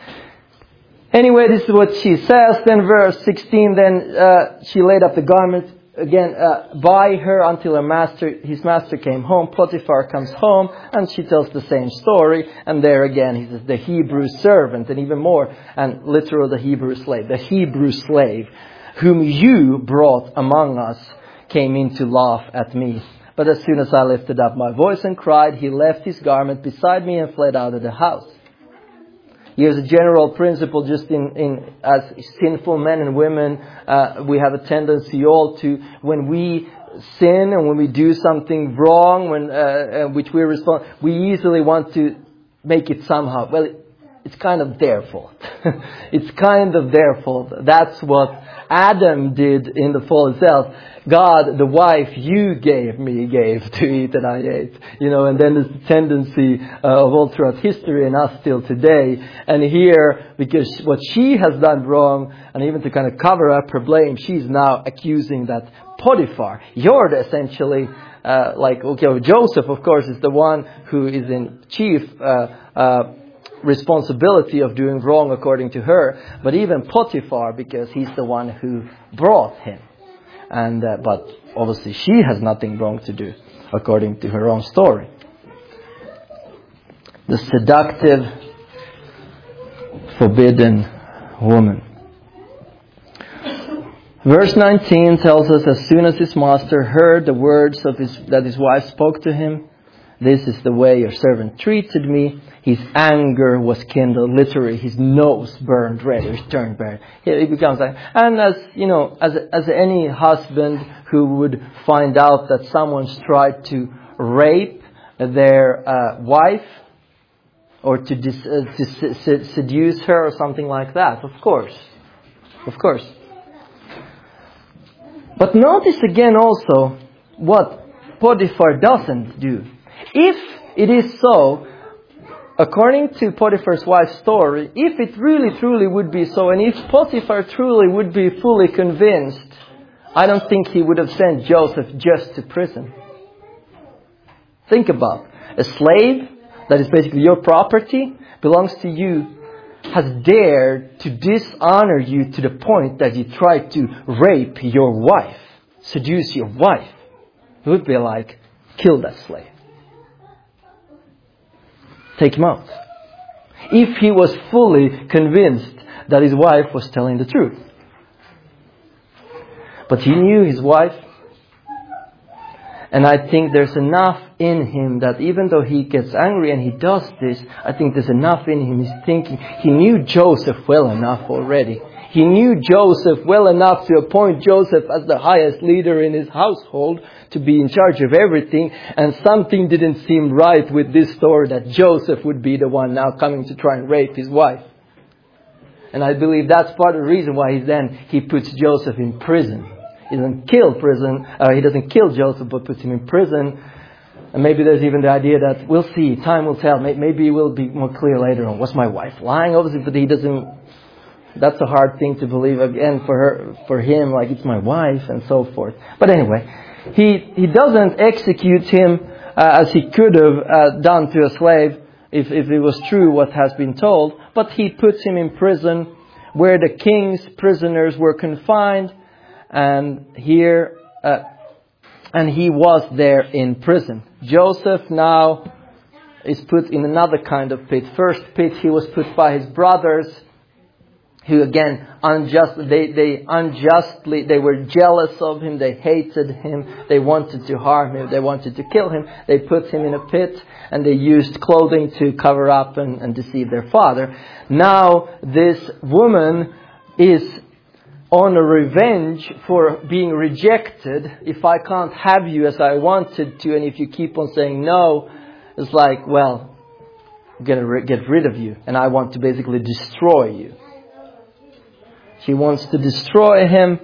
[SPEAKER 1] Anyway, this is what she says. Then verse sixteen, then uh, she laid up the garment again uh, by her until her master, his master came home. Potiphar comes home and she tells the same story. And there again, he says, the Hebrew servant, and even more, and literal the Hebrew slave, the Hebrew slave whom you brought among us came in to laugh at me. But as soon as I lifted up my voice and cried, he left his garment beside me and fled out of the house. Here's a general principle just in, in as sinful men and women, uh, we have a tendency all to, when we sin and when we do something wrong, when uh, uh, which we respond, we easily want to make it somehow, well, it, it's kind of their fault. It's kind of their fault. That's what Adam did in the fall itself. God, the wife you gave me, gave to eat and I ate. You know, and then there's the tendency uh, of all throughout history and us still today. And here, because what she has done wrong, and even to kind of cover up her blame, she's now accusing that Potiphar, you're the essentially, uh, like, okay, Joseph, of course, is the one who is in chief uh, uh, responsibility of doing wrong according to her. But even Potiphar, because he's the one who brought him. And uh, but obviously she has nothing wrong to do, according to her own story. The seductive, forbidden woman. Verse nineteen tells us, as soon as his master heard the words of his that his wife spoke to him, this is the way your servant treated me. His anger was kindled. Literally, his nose burned red. It turned red. It becomes like, and as you know, as as any husband who would find out that someone's tried to rape their uh, wife or to, dis, uh, to se- seduce her or something like that, of course, of course. But notice again also what Potiphar doesn't do. If it is so, according to Potiphar's wife's story, if it really truly would be so, and if Potiphar truly would be fully convinced, I don't think he would have sent Joseph just to prison. Think about it. A slave that is basically your property, belongs to you, has dared to dishonor you to the point that you tried to rape your wife, seduce your wife. It would be like, kill that slave. Take him out. If he was fully convinced that his wife was telling the truth. But he knew his wife. And I think there's enough in him that even though he gets angry and he does this, I think there's enough in him. He's thinking, he knew Joseph well enough already. He knew Joseph well enough to appoint Joseph as the highest leader in his household, to be in charge of everything. And something didn't seem right with this story that Joseph would be the one now coming to try and rape his wife. And I believe that's part of the reason why he then he puts Joseph in prison. He doesn't kill prison. Uh, he doesn't kill Joseph, but puts him in prison. And maybe there's even the idea that we'll see, time will tell. Maybe it will be more clear later on. Was my wife lying? Obviously, but he doesn't. That's a hard thing to believe again for her, for him. Like, it's my wife and so forth. But anyway, he he doesn't execute him uh, as he could have uh, done to a slave if if it was true what has been told. But he puts him in prison where the king's prisoners were confined. And here, uh, and he was there in prison. Joseph now is put in another kind of pit. First pit, he was put by his brothers who again, unjust, they, they unjustly, they were jealous of him, they hated him, they wanted to harm him, they wanted to kill him. They put him in a pit and they used clothing to cover up and, and deceive their father. Now this woman is on a revenge for being rejected. If I can't have you as I wanted to, and if you keep on saying no, it's like, well, I'm going to get rid of you and I want to basically destroy you. She wants to destroy him,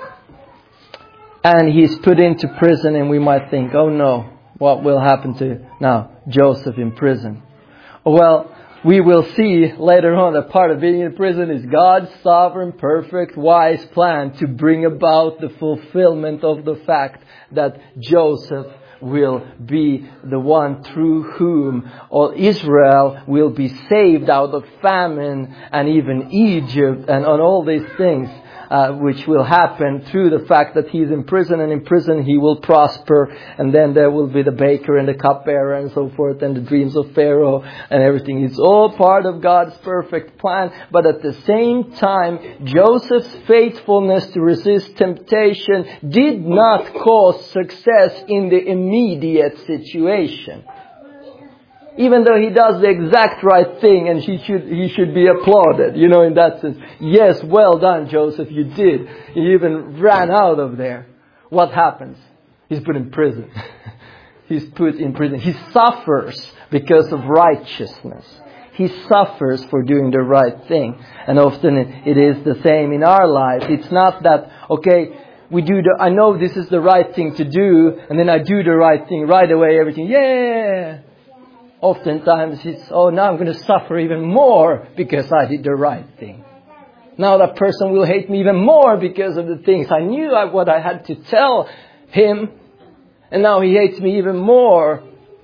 [SPEAKER 1] and he's put into prison, and we might think, oh no, what will happen to now Joseph in prison? Well, we will see later on that part of being in prison is God's sovereign, perfect, wise plan to bring about the fulfillment of the fact that Joseph will be the one through whom all Israel will be saved out of famine, and even Egypt, and on all these things uh, which will happen through the fact that he's in prison, and in prison he will prosper, and then there will be the baker and the cupbearer and so forth, and the dreams of Pharaoh and everything. It's all part of God's perfect plan. But at the same time, Joseph's faithfulness to resist temptation did not cause success in the immediate situation. Even though he does the exact right thing, and he should he should be applauded, you know, in that sense. Yes, well done, Joseph, you did. You even ran out of there. What happens? He's put in prison. He's put in prison. He suffers because of righteousness. He suffers for doing the right thing. And often it is the same in our lives. It's not that, okay, we do the, I know this is the right thing to do, and then I do the right thing right away, everything, yeah. Oftentimes it's, oh, now I'm going to suffer even more because I did the right thing. Now that person will hate me even more because of the things I knew I, what I had to tell him. And now he hates me even more.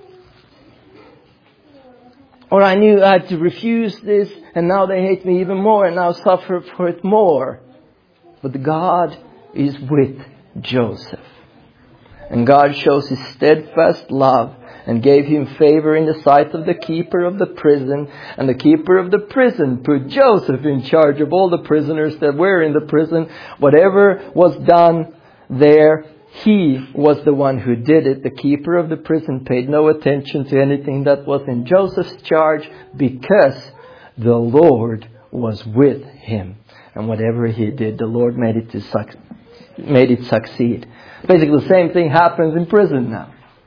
[SPEAKER 1] Or I knew I had to refuse this, and now they hate me even more, and now suffer for it more. But God is with Joseph. And God shows His steadfast love and gave him favor in the sight of the keeper of the prison. And the keeper of the prison put Joseph in charge of all the prisoners that were in the prison. Whatever was done there, he was the one who did it. The keeper of the prison paid no attention to anything that was in Joseph's charge, because the Lord was with him. And whatever he did, the Lord made it to suc- made it succeed. Basically, the same thing happens in prison now.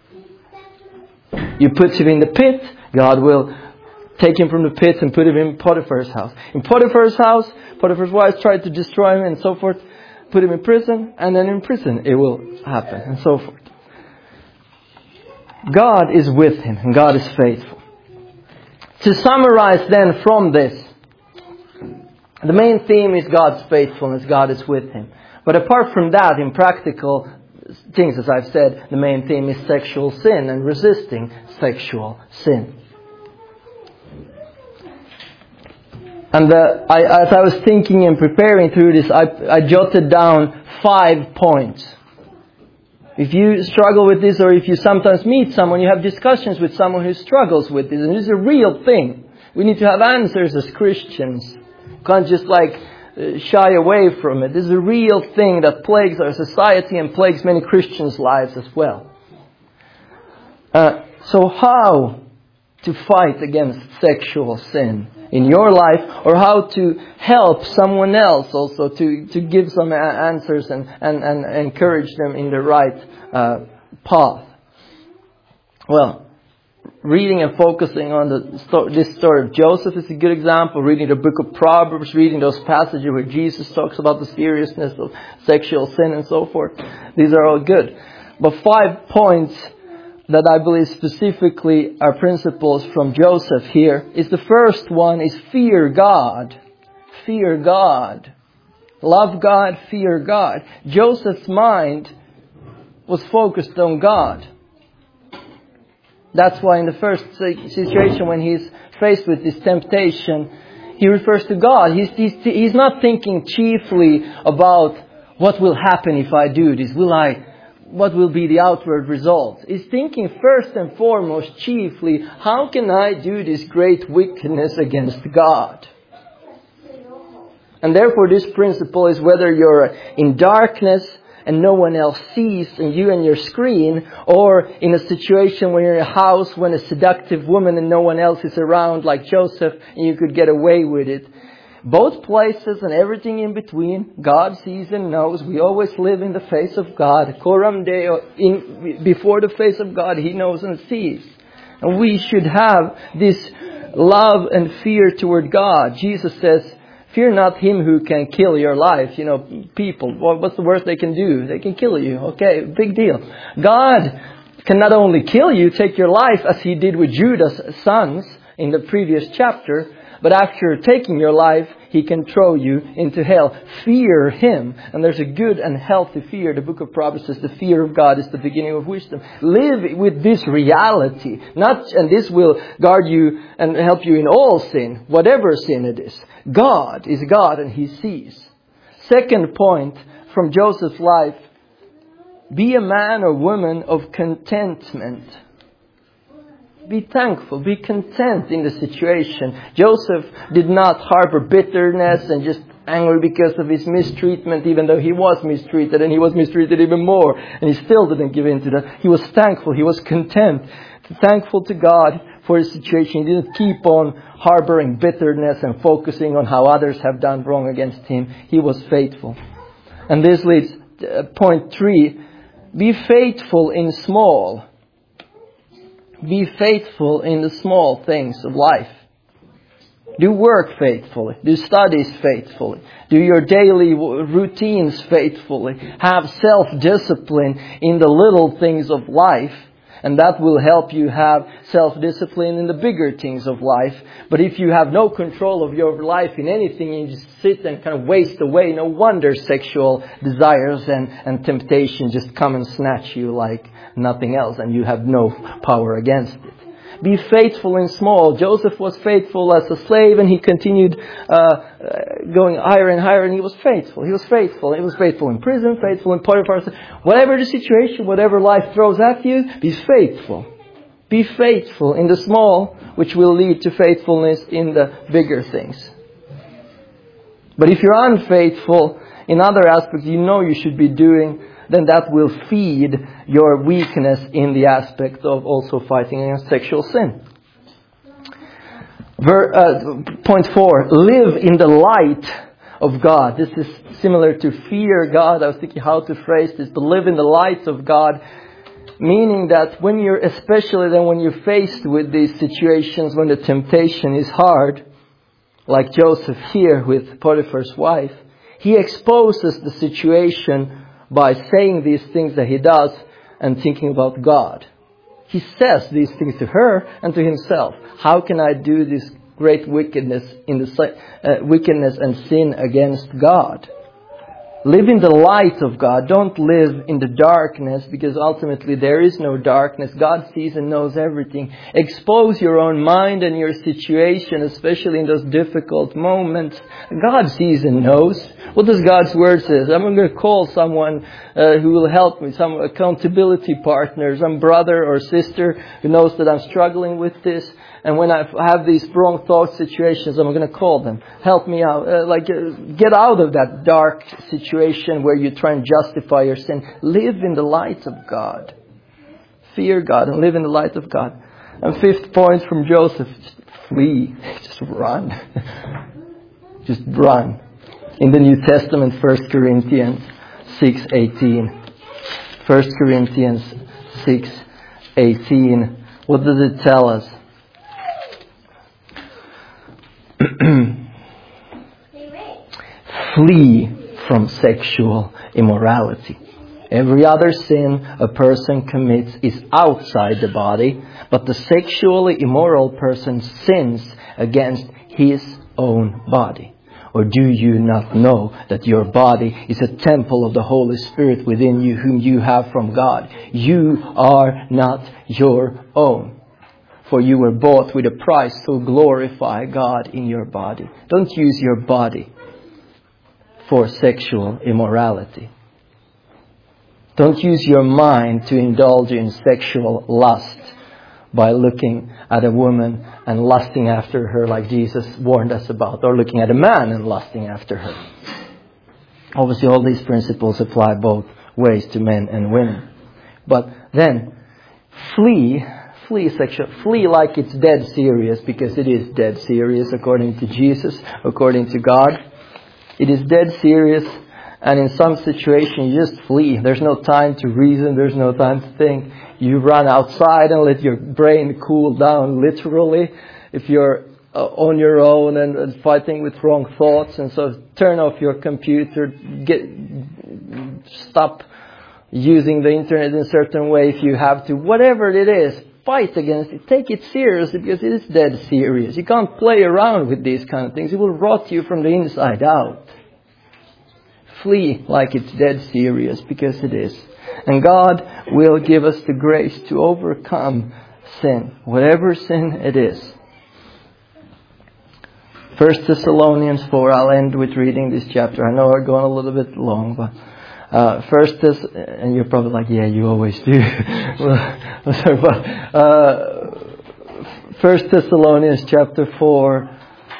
[SPEAKER 1] You put him in the pit, God will take him from the pit and put him in Potiphar's house. In Potiphar's house, Potiphar's wives tried to destroy him and so forth. Put him in prison, and then in prison it will happen, and so forth. God is with him, and God is faithful. To summarize then from this, the main theme is God's faithfulness. God is with him. But apart from that, in practical things, as I've said, the main theme is sexual sin and resisting sexual sin. And uh, I, as I was thinking and preparing through this, I, I jotted down five points. If you struggle with this, or if you sometimes meet someone, you have discussions with someone who struggles with this, and this is a real thing. We need to have answers as Christians. You can't just like shy away from it. This is a real thing that plagues our society and plagues many Christians' lives as well. Uh, so how to fight against sexual sin in your life, or how to help someone else also to, to give some answers and, and, and encourage them in the right uh, path. Well, reading and focusing on the sto- this story of Joseph is a good example. Reading the book of Proverbs, reading those passages where Jesus talks about the seriousness of sexual sin and so forth. These are all good. But five points that I believe specifically are principles from Joseph here is, the first one is fear God. Fear God. Love God, fear God. Joseph's mind was focused on God. That's why in the first situation when he's faced with this temptation, he refers to God. He's, he's, he's not thinking chiefly about what will happen if I do this. Will I, what will be the outward result? He's thinking first and foremost, chiefly, how can I do this great wickedness against God? And therefore this principle is whether you're in darkness and no one else sees and you and your screen, or in a situation where you're in a house when a seductive woman and no one else is around like Joseph and you could get away with it. Both places and everything in between, God sees and knows. We always live in the face of God. Coram Deo, in, before the face of God, He knows and sees. And we should have this love and fear toward God. Jesus says, fear not him who can kill your life. You know, people, what's the worst they can do? They can kill you. Okay, big deal. God can not only kill you, take your life as He did with Judah's sons in the previous chapter, but after taking your life, He can throw you into hell. Fear Him. And there's a good and healthy fear. The book of Proverbs says the fear of God is the beginning of wisdom. Live with this reality. Not, and this will guard you and help you in all sin, whatever sin it is. God is God and He sees. Second point from Joseph's life. Be a man or woman of contentment. Be thankful, be content in the situation. Joseph did not harbor bitterness and just angry because of his mistreatment, even though he was mistreated, and he was mistreated even more, and he still didn't give in to that. He was thankful, he was content, thankful to God for his situation. He didn't keep on harboring bitterness and focusing on how others have done wrong against him. He was faithful. And this leads to point three. Be faithful in small. Be faithful in the small things of life. Do work faithfully. Do studies faithfully. Do your daily routines faithfully. Have self-discipline in the little things of life. And that will help you have self-discipline in the bigger things of life. But if you have no control of your life in anything, and you just sit and kind of waste away, no wonder sexual desires and, and temptation just come and snatch you like nothing else, and you have no power against it. Be faithful in small. Joseph was faithful as a slave, and he continued uh, going higher and higher, and he was faithful. He was faithful. He was faithful in prison, faithful in Potiphar's. Whatever the situation, whatever life throws at you, be faithful. Be faithful in the small, which will lead to faithfulness in the bigger things. But if you're unfaithful in other aspects you know you should be doing, then that will feed your weakness in the aspect of also fighting against sexual sin. Ver, uh, point four, live in the light of God. This is similar to fear God. I was thinking how to phrase this, but live in the light of God. Meaning that when you're, especially then when you're faced with these situations, when the temptation is hard, like Joseph here with Potiphar's wife, he exposes the situation by saying these things that he does and thinking about God. He says these things to her and to himself. How can I do this great wickedness in the uh, wickedness and sin against God? Live in the light of God. Don't live in the darkness, because ultimately there is no darkness. God sees and knows everything. Expose your own mind and your situation, especially in those difficult moments. God sees and knows. What does God's word say? I'm going to call someone uh, who will help me, some accountability partner, some brother or sister who knows that I'm struggling with this. And when I have these wrong thought situations, I'm going to call them. Help me out. Uh, like, uh, get out of that dark situation where you try and justify your sin. Live in the light of God. Fear God and live in the light of God. And fifth point from Joseph, just flee. Just run. Just run. In the New Testament, First Corinthians six eighteen. First Corinthians six eighteen. What does it tell us? Flee from sexual immorality. Every other sin a person commits is outside the body, but the sexually immoral person sins against his own body. Or do you not know that your body is a temple of the Holy Spirit within you, whom you have from God? You are not your own. For you were bought with a price, so glorify God in your body. Don't use your body for sexual immorality. Don't use your mind to indulge in sexual lust by looking at a woman and lusting after her like Jesus warned us about, or looking at a man and lusting after her. Obviously, all these principles apply both ways to men and women. But then, flee, flee sexual, flee like it's dead serious, because it is dead serious according to Jesus, according to God. It is dead serious, and in some situation you just flee. There's no time to reason, there's no time to think. You run outside and let your brain cool down, literally, if you're uh, on your own and, and fighting with wrong thoughts. And so turn off your computer, get stop using the internet in a certain way if you have to. Whatever it is, fight against it. Take it seriously, because it is dead serious. You can't play around with these kind of things. It will rot you from the inside out. Flee like it's dead serious, because it is. And God will give us the grace to overcome sin, whatever sin it is. First Thessalonians four, I'll end with reading this chapter. I know we're going a little bit long, but uh, First Thess, and you're probably like, yeah, you always do. but, uh, First Thessalonians chapter four.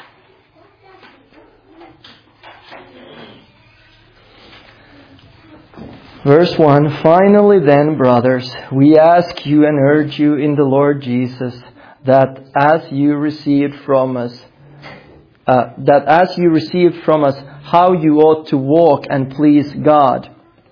[SPEAKER 1] Verse one, finally then, brothers, we ask you and urge you in the Lord Jesus that as you received from us, uh, that as you received from us how you ought to walk and please God,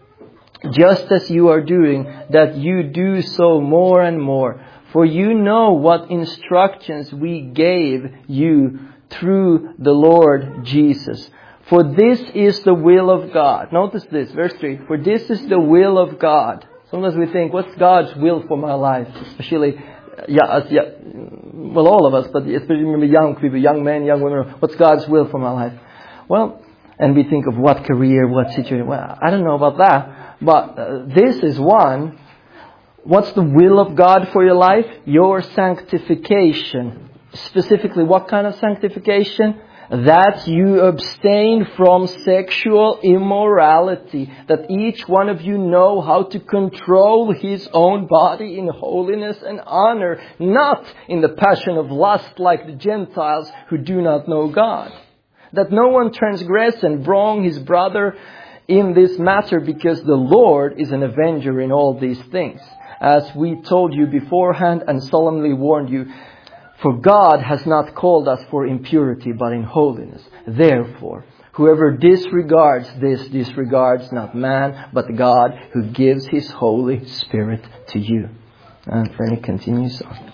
[SPEAKER 1] just as you are doing, that you do so more and more. For you know what instructions we gave you through the Lord Jesus. For this is the will of God. Notice this, verse three. For this is the will of God. Sometimes we think, what's God's will for my life? Especially, yeah, yeah, well, all of us, but especially remember young people, young men, young women. What's God's will for my life? Well, and we think of what career, what situation. Well, I don't know about that. But uh, this is one. What's the will of God for your life? Your sanctification. Specifically, what kind of sanctification? That you abstain from sexual immorality, that each one of you know how to control his own body in holiness and honor, not in the passion of lust like the Gentiles who do not know God. That no one transgress and wrong his brother in this matter, because the Lord is an avenger in all these things, as we told you beforehand and solemnly warned you. For God has not called us for impurity, but in holiness. Therefore, whoever disregards this disregards not man, but God, who gives His Holy Spirit to you. And then it continues on.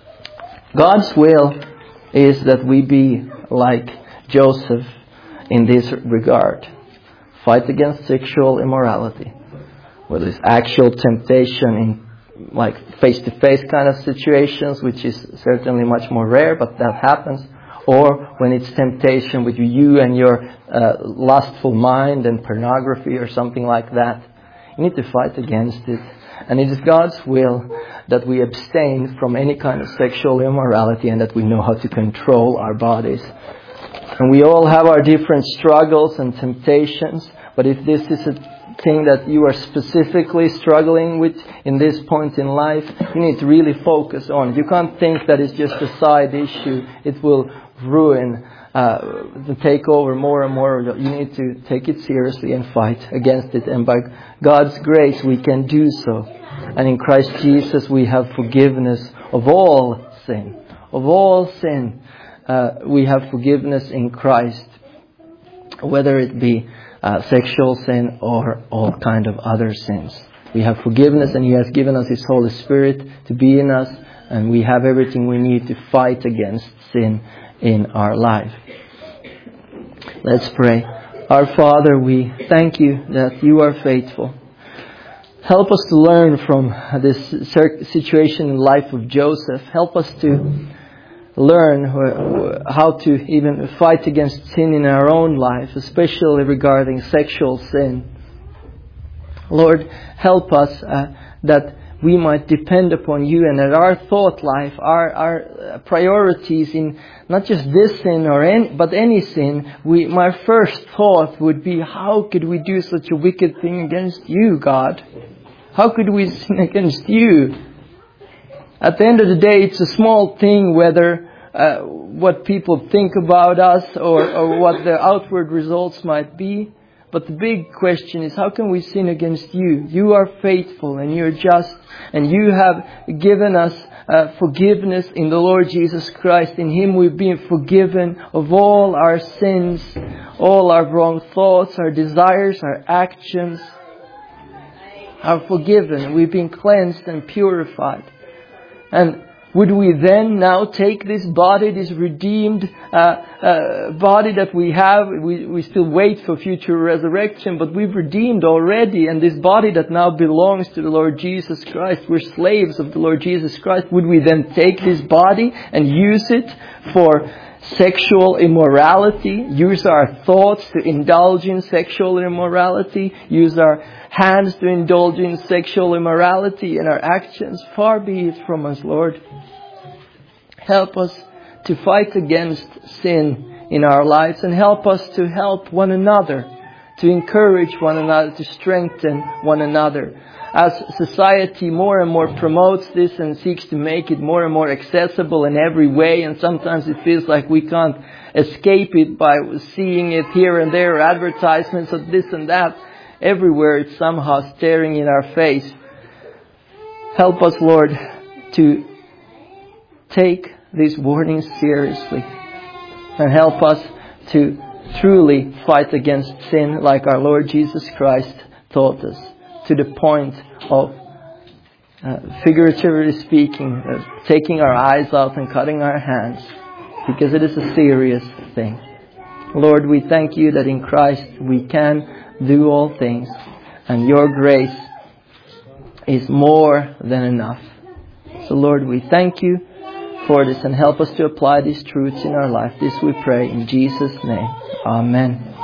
[SPEAKER 1] God's will is that we be like Joseph in this regard. Fight against sexual immorality. Whether it's actual temptation in like face-to-face kind of situations, which is certainly much more rare, but that happens. Or when it's temptation with you and your uh, lustful mind and pornography or something like that. You need to fight against it. And it is God's will that we abstain from any kind of sexual immorality, and that we know how to control our bodies. And we all have our different struggles and temptations, but if this is a thing that you are specifically struggling with in this point in life, you need to really focus on it. You can't think that it's just a side issue. It will ruin, uh, take over more and more. You need to take it seriously and fight against it. And by God's grace, we can do so. And in Christ Jesus, we have forgiveness of all sin. Of all sin, uh, we have forgiveness in Christ, whether it be Uh, sexual sin or all kind of other sins. We have forgiveness, and He has given us His Holy Spirit to be in us, and we have everything we need to fight against sin in our life. Let's pray. Our Father, we thank You that You are faithful. Help us to learn from this situation in the life of Joseph. Help us to learn how to even fight against sin in our own life, especially regarding sexual sin. Lord, help us uh, that we might depend upon You, and that our thought life, our, our priorities in not just this sin or any, but any sin, we, my first thought would be, how could we do such a wicked thing against You, God? How could we sin against You? At the end of the day, it's a small thing whether uh, what people think about us or, or what the outward results might be. But the big question is, how can we sin against you? You are faithful and you're just, and you have given us uh, forgiveness in the Lord Jesus Christ. In Him we've been forgiven of all our sins, all our wrong thoughts, our desires, our actions are forgiven. We've been cleansed and purified. And would we then now take this body, this redeemed uh, uh, body that we have? We, we still wait for future resurrection, but we've redeemed already. And this body that now belongs to the Lord Jesus Christ, we're slaves of the Lord Jesus Christ. Would we then take this body and use it for sexual immorality? Use our thoughts to indulge in sexual immorality? Use our hands to indulge in sexual immorality and our actions? Far be it from us, Lord. Help us to fight against sin in our lives, and help us to help one another, to encourage one another, to strengthen one another. As society more and more promotes this and seeks to make it more and more accessible in every way, and sometimes it feels like we can't escape it by seeing it here and there, advertisements of this and that. Everywhere it's somehow staring in our face. Help us, Lord, to take these warnings seriously, and help us to truly fight against sin like our Lord Jesus Christ taught us, to the point of, uh, figuratively speaking, uh, taking our eyes out and cutting our hands, because it is a serious thing. Lord, we thank You that in Christ we can do all things, and Your grace is more than enough. So Lord, we thank You for this, and help us to apply these truths in our life. This we pray in Jesus' name. Amen.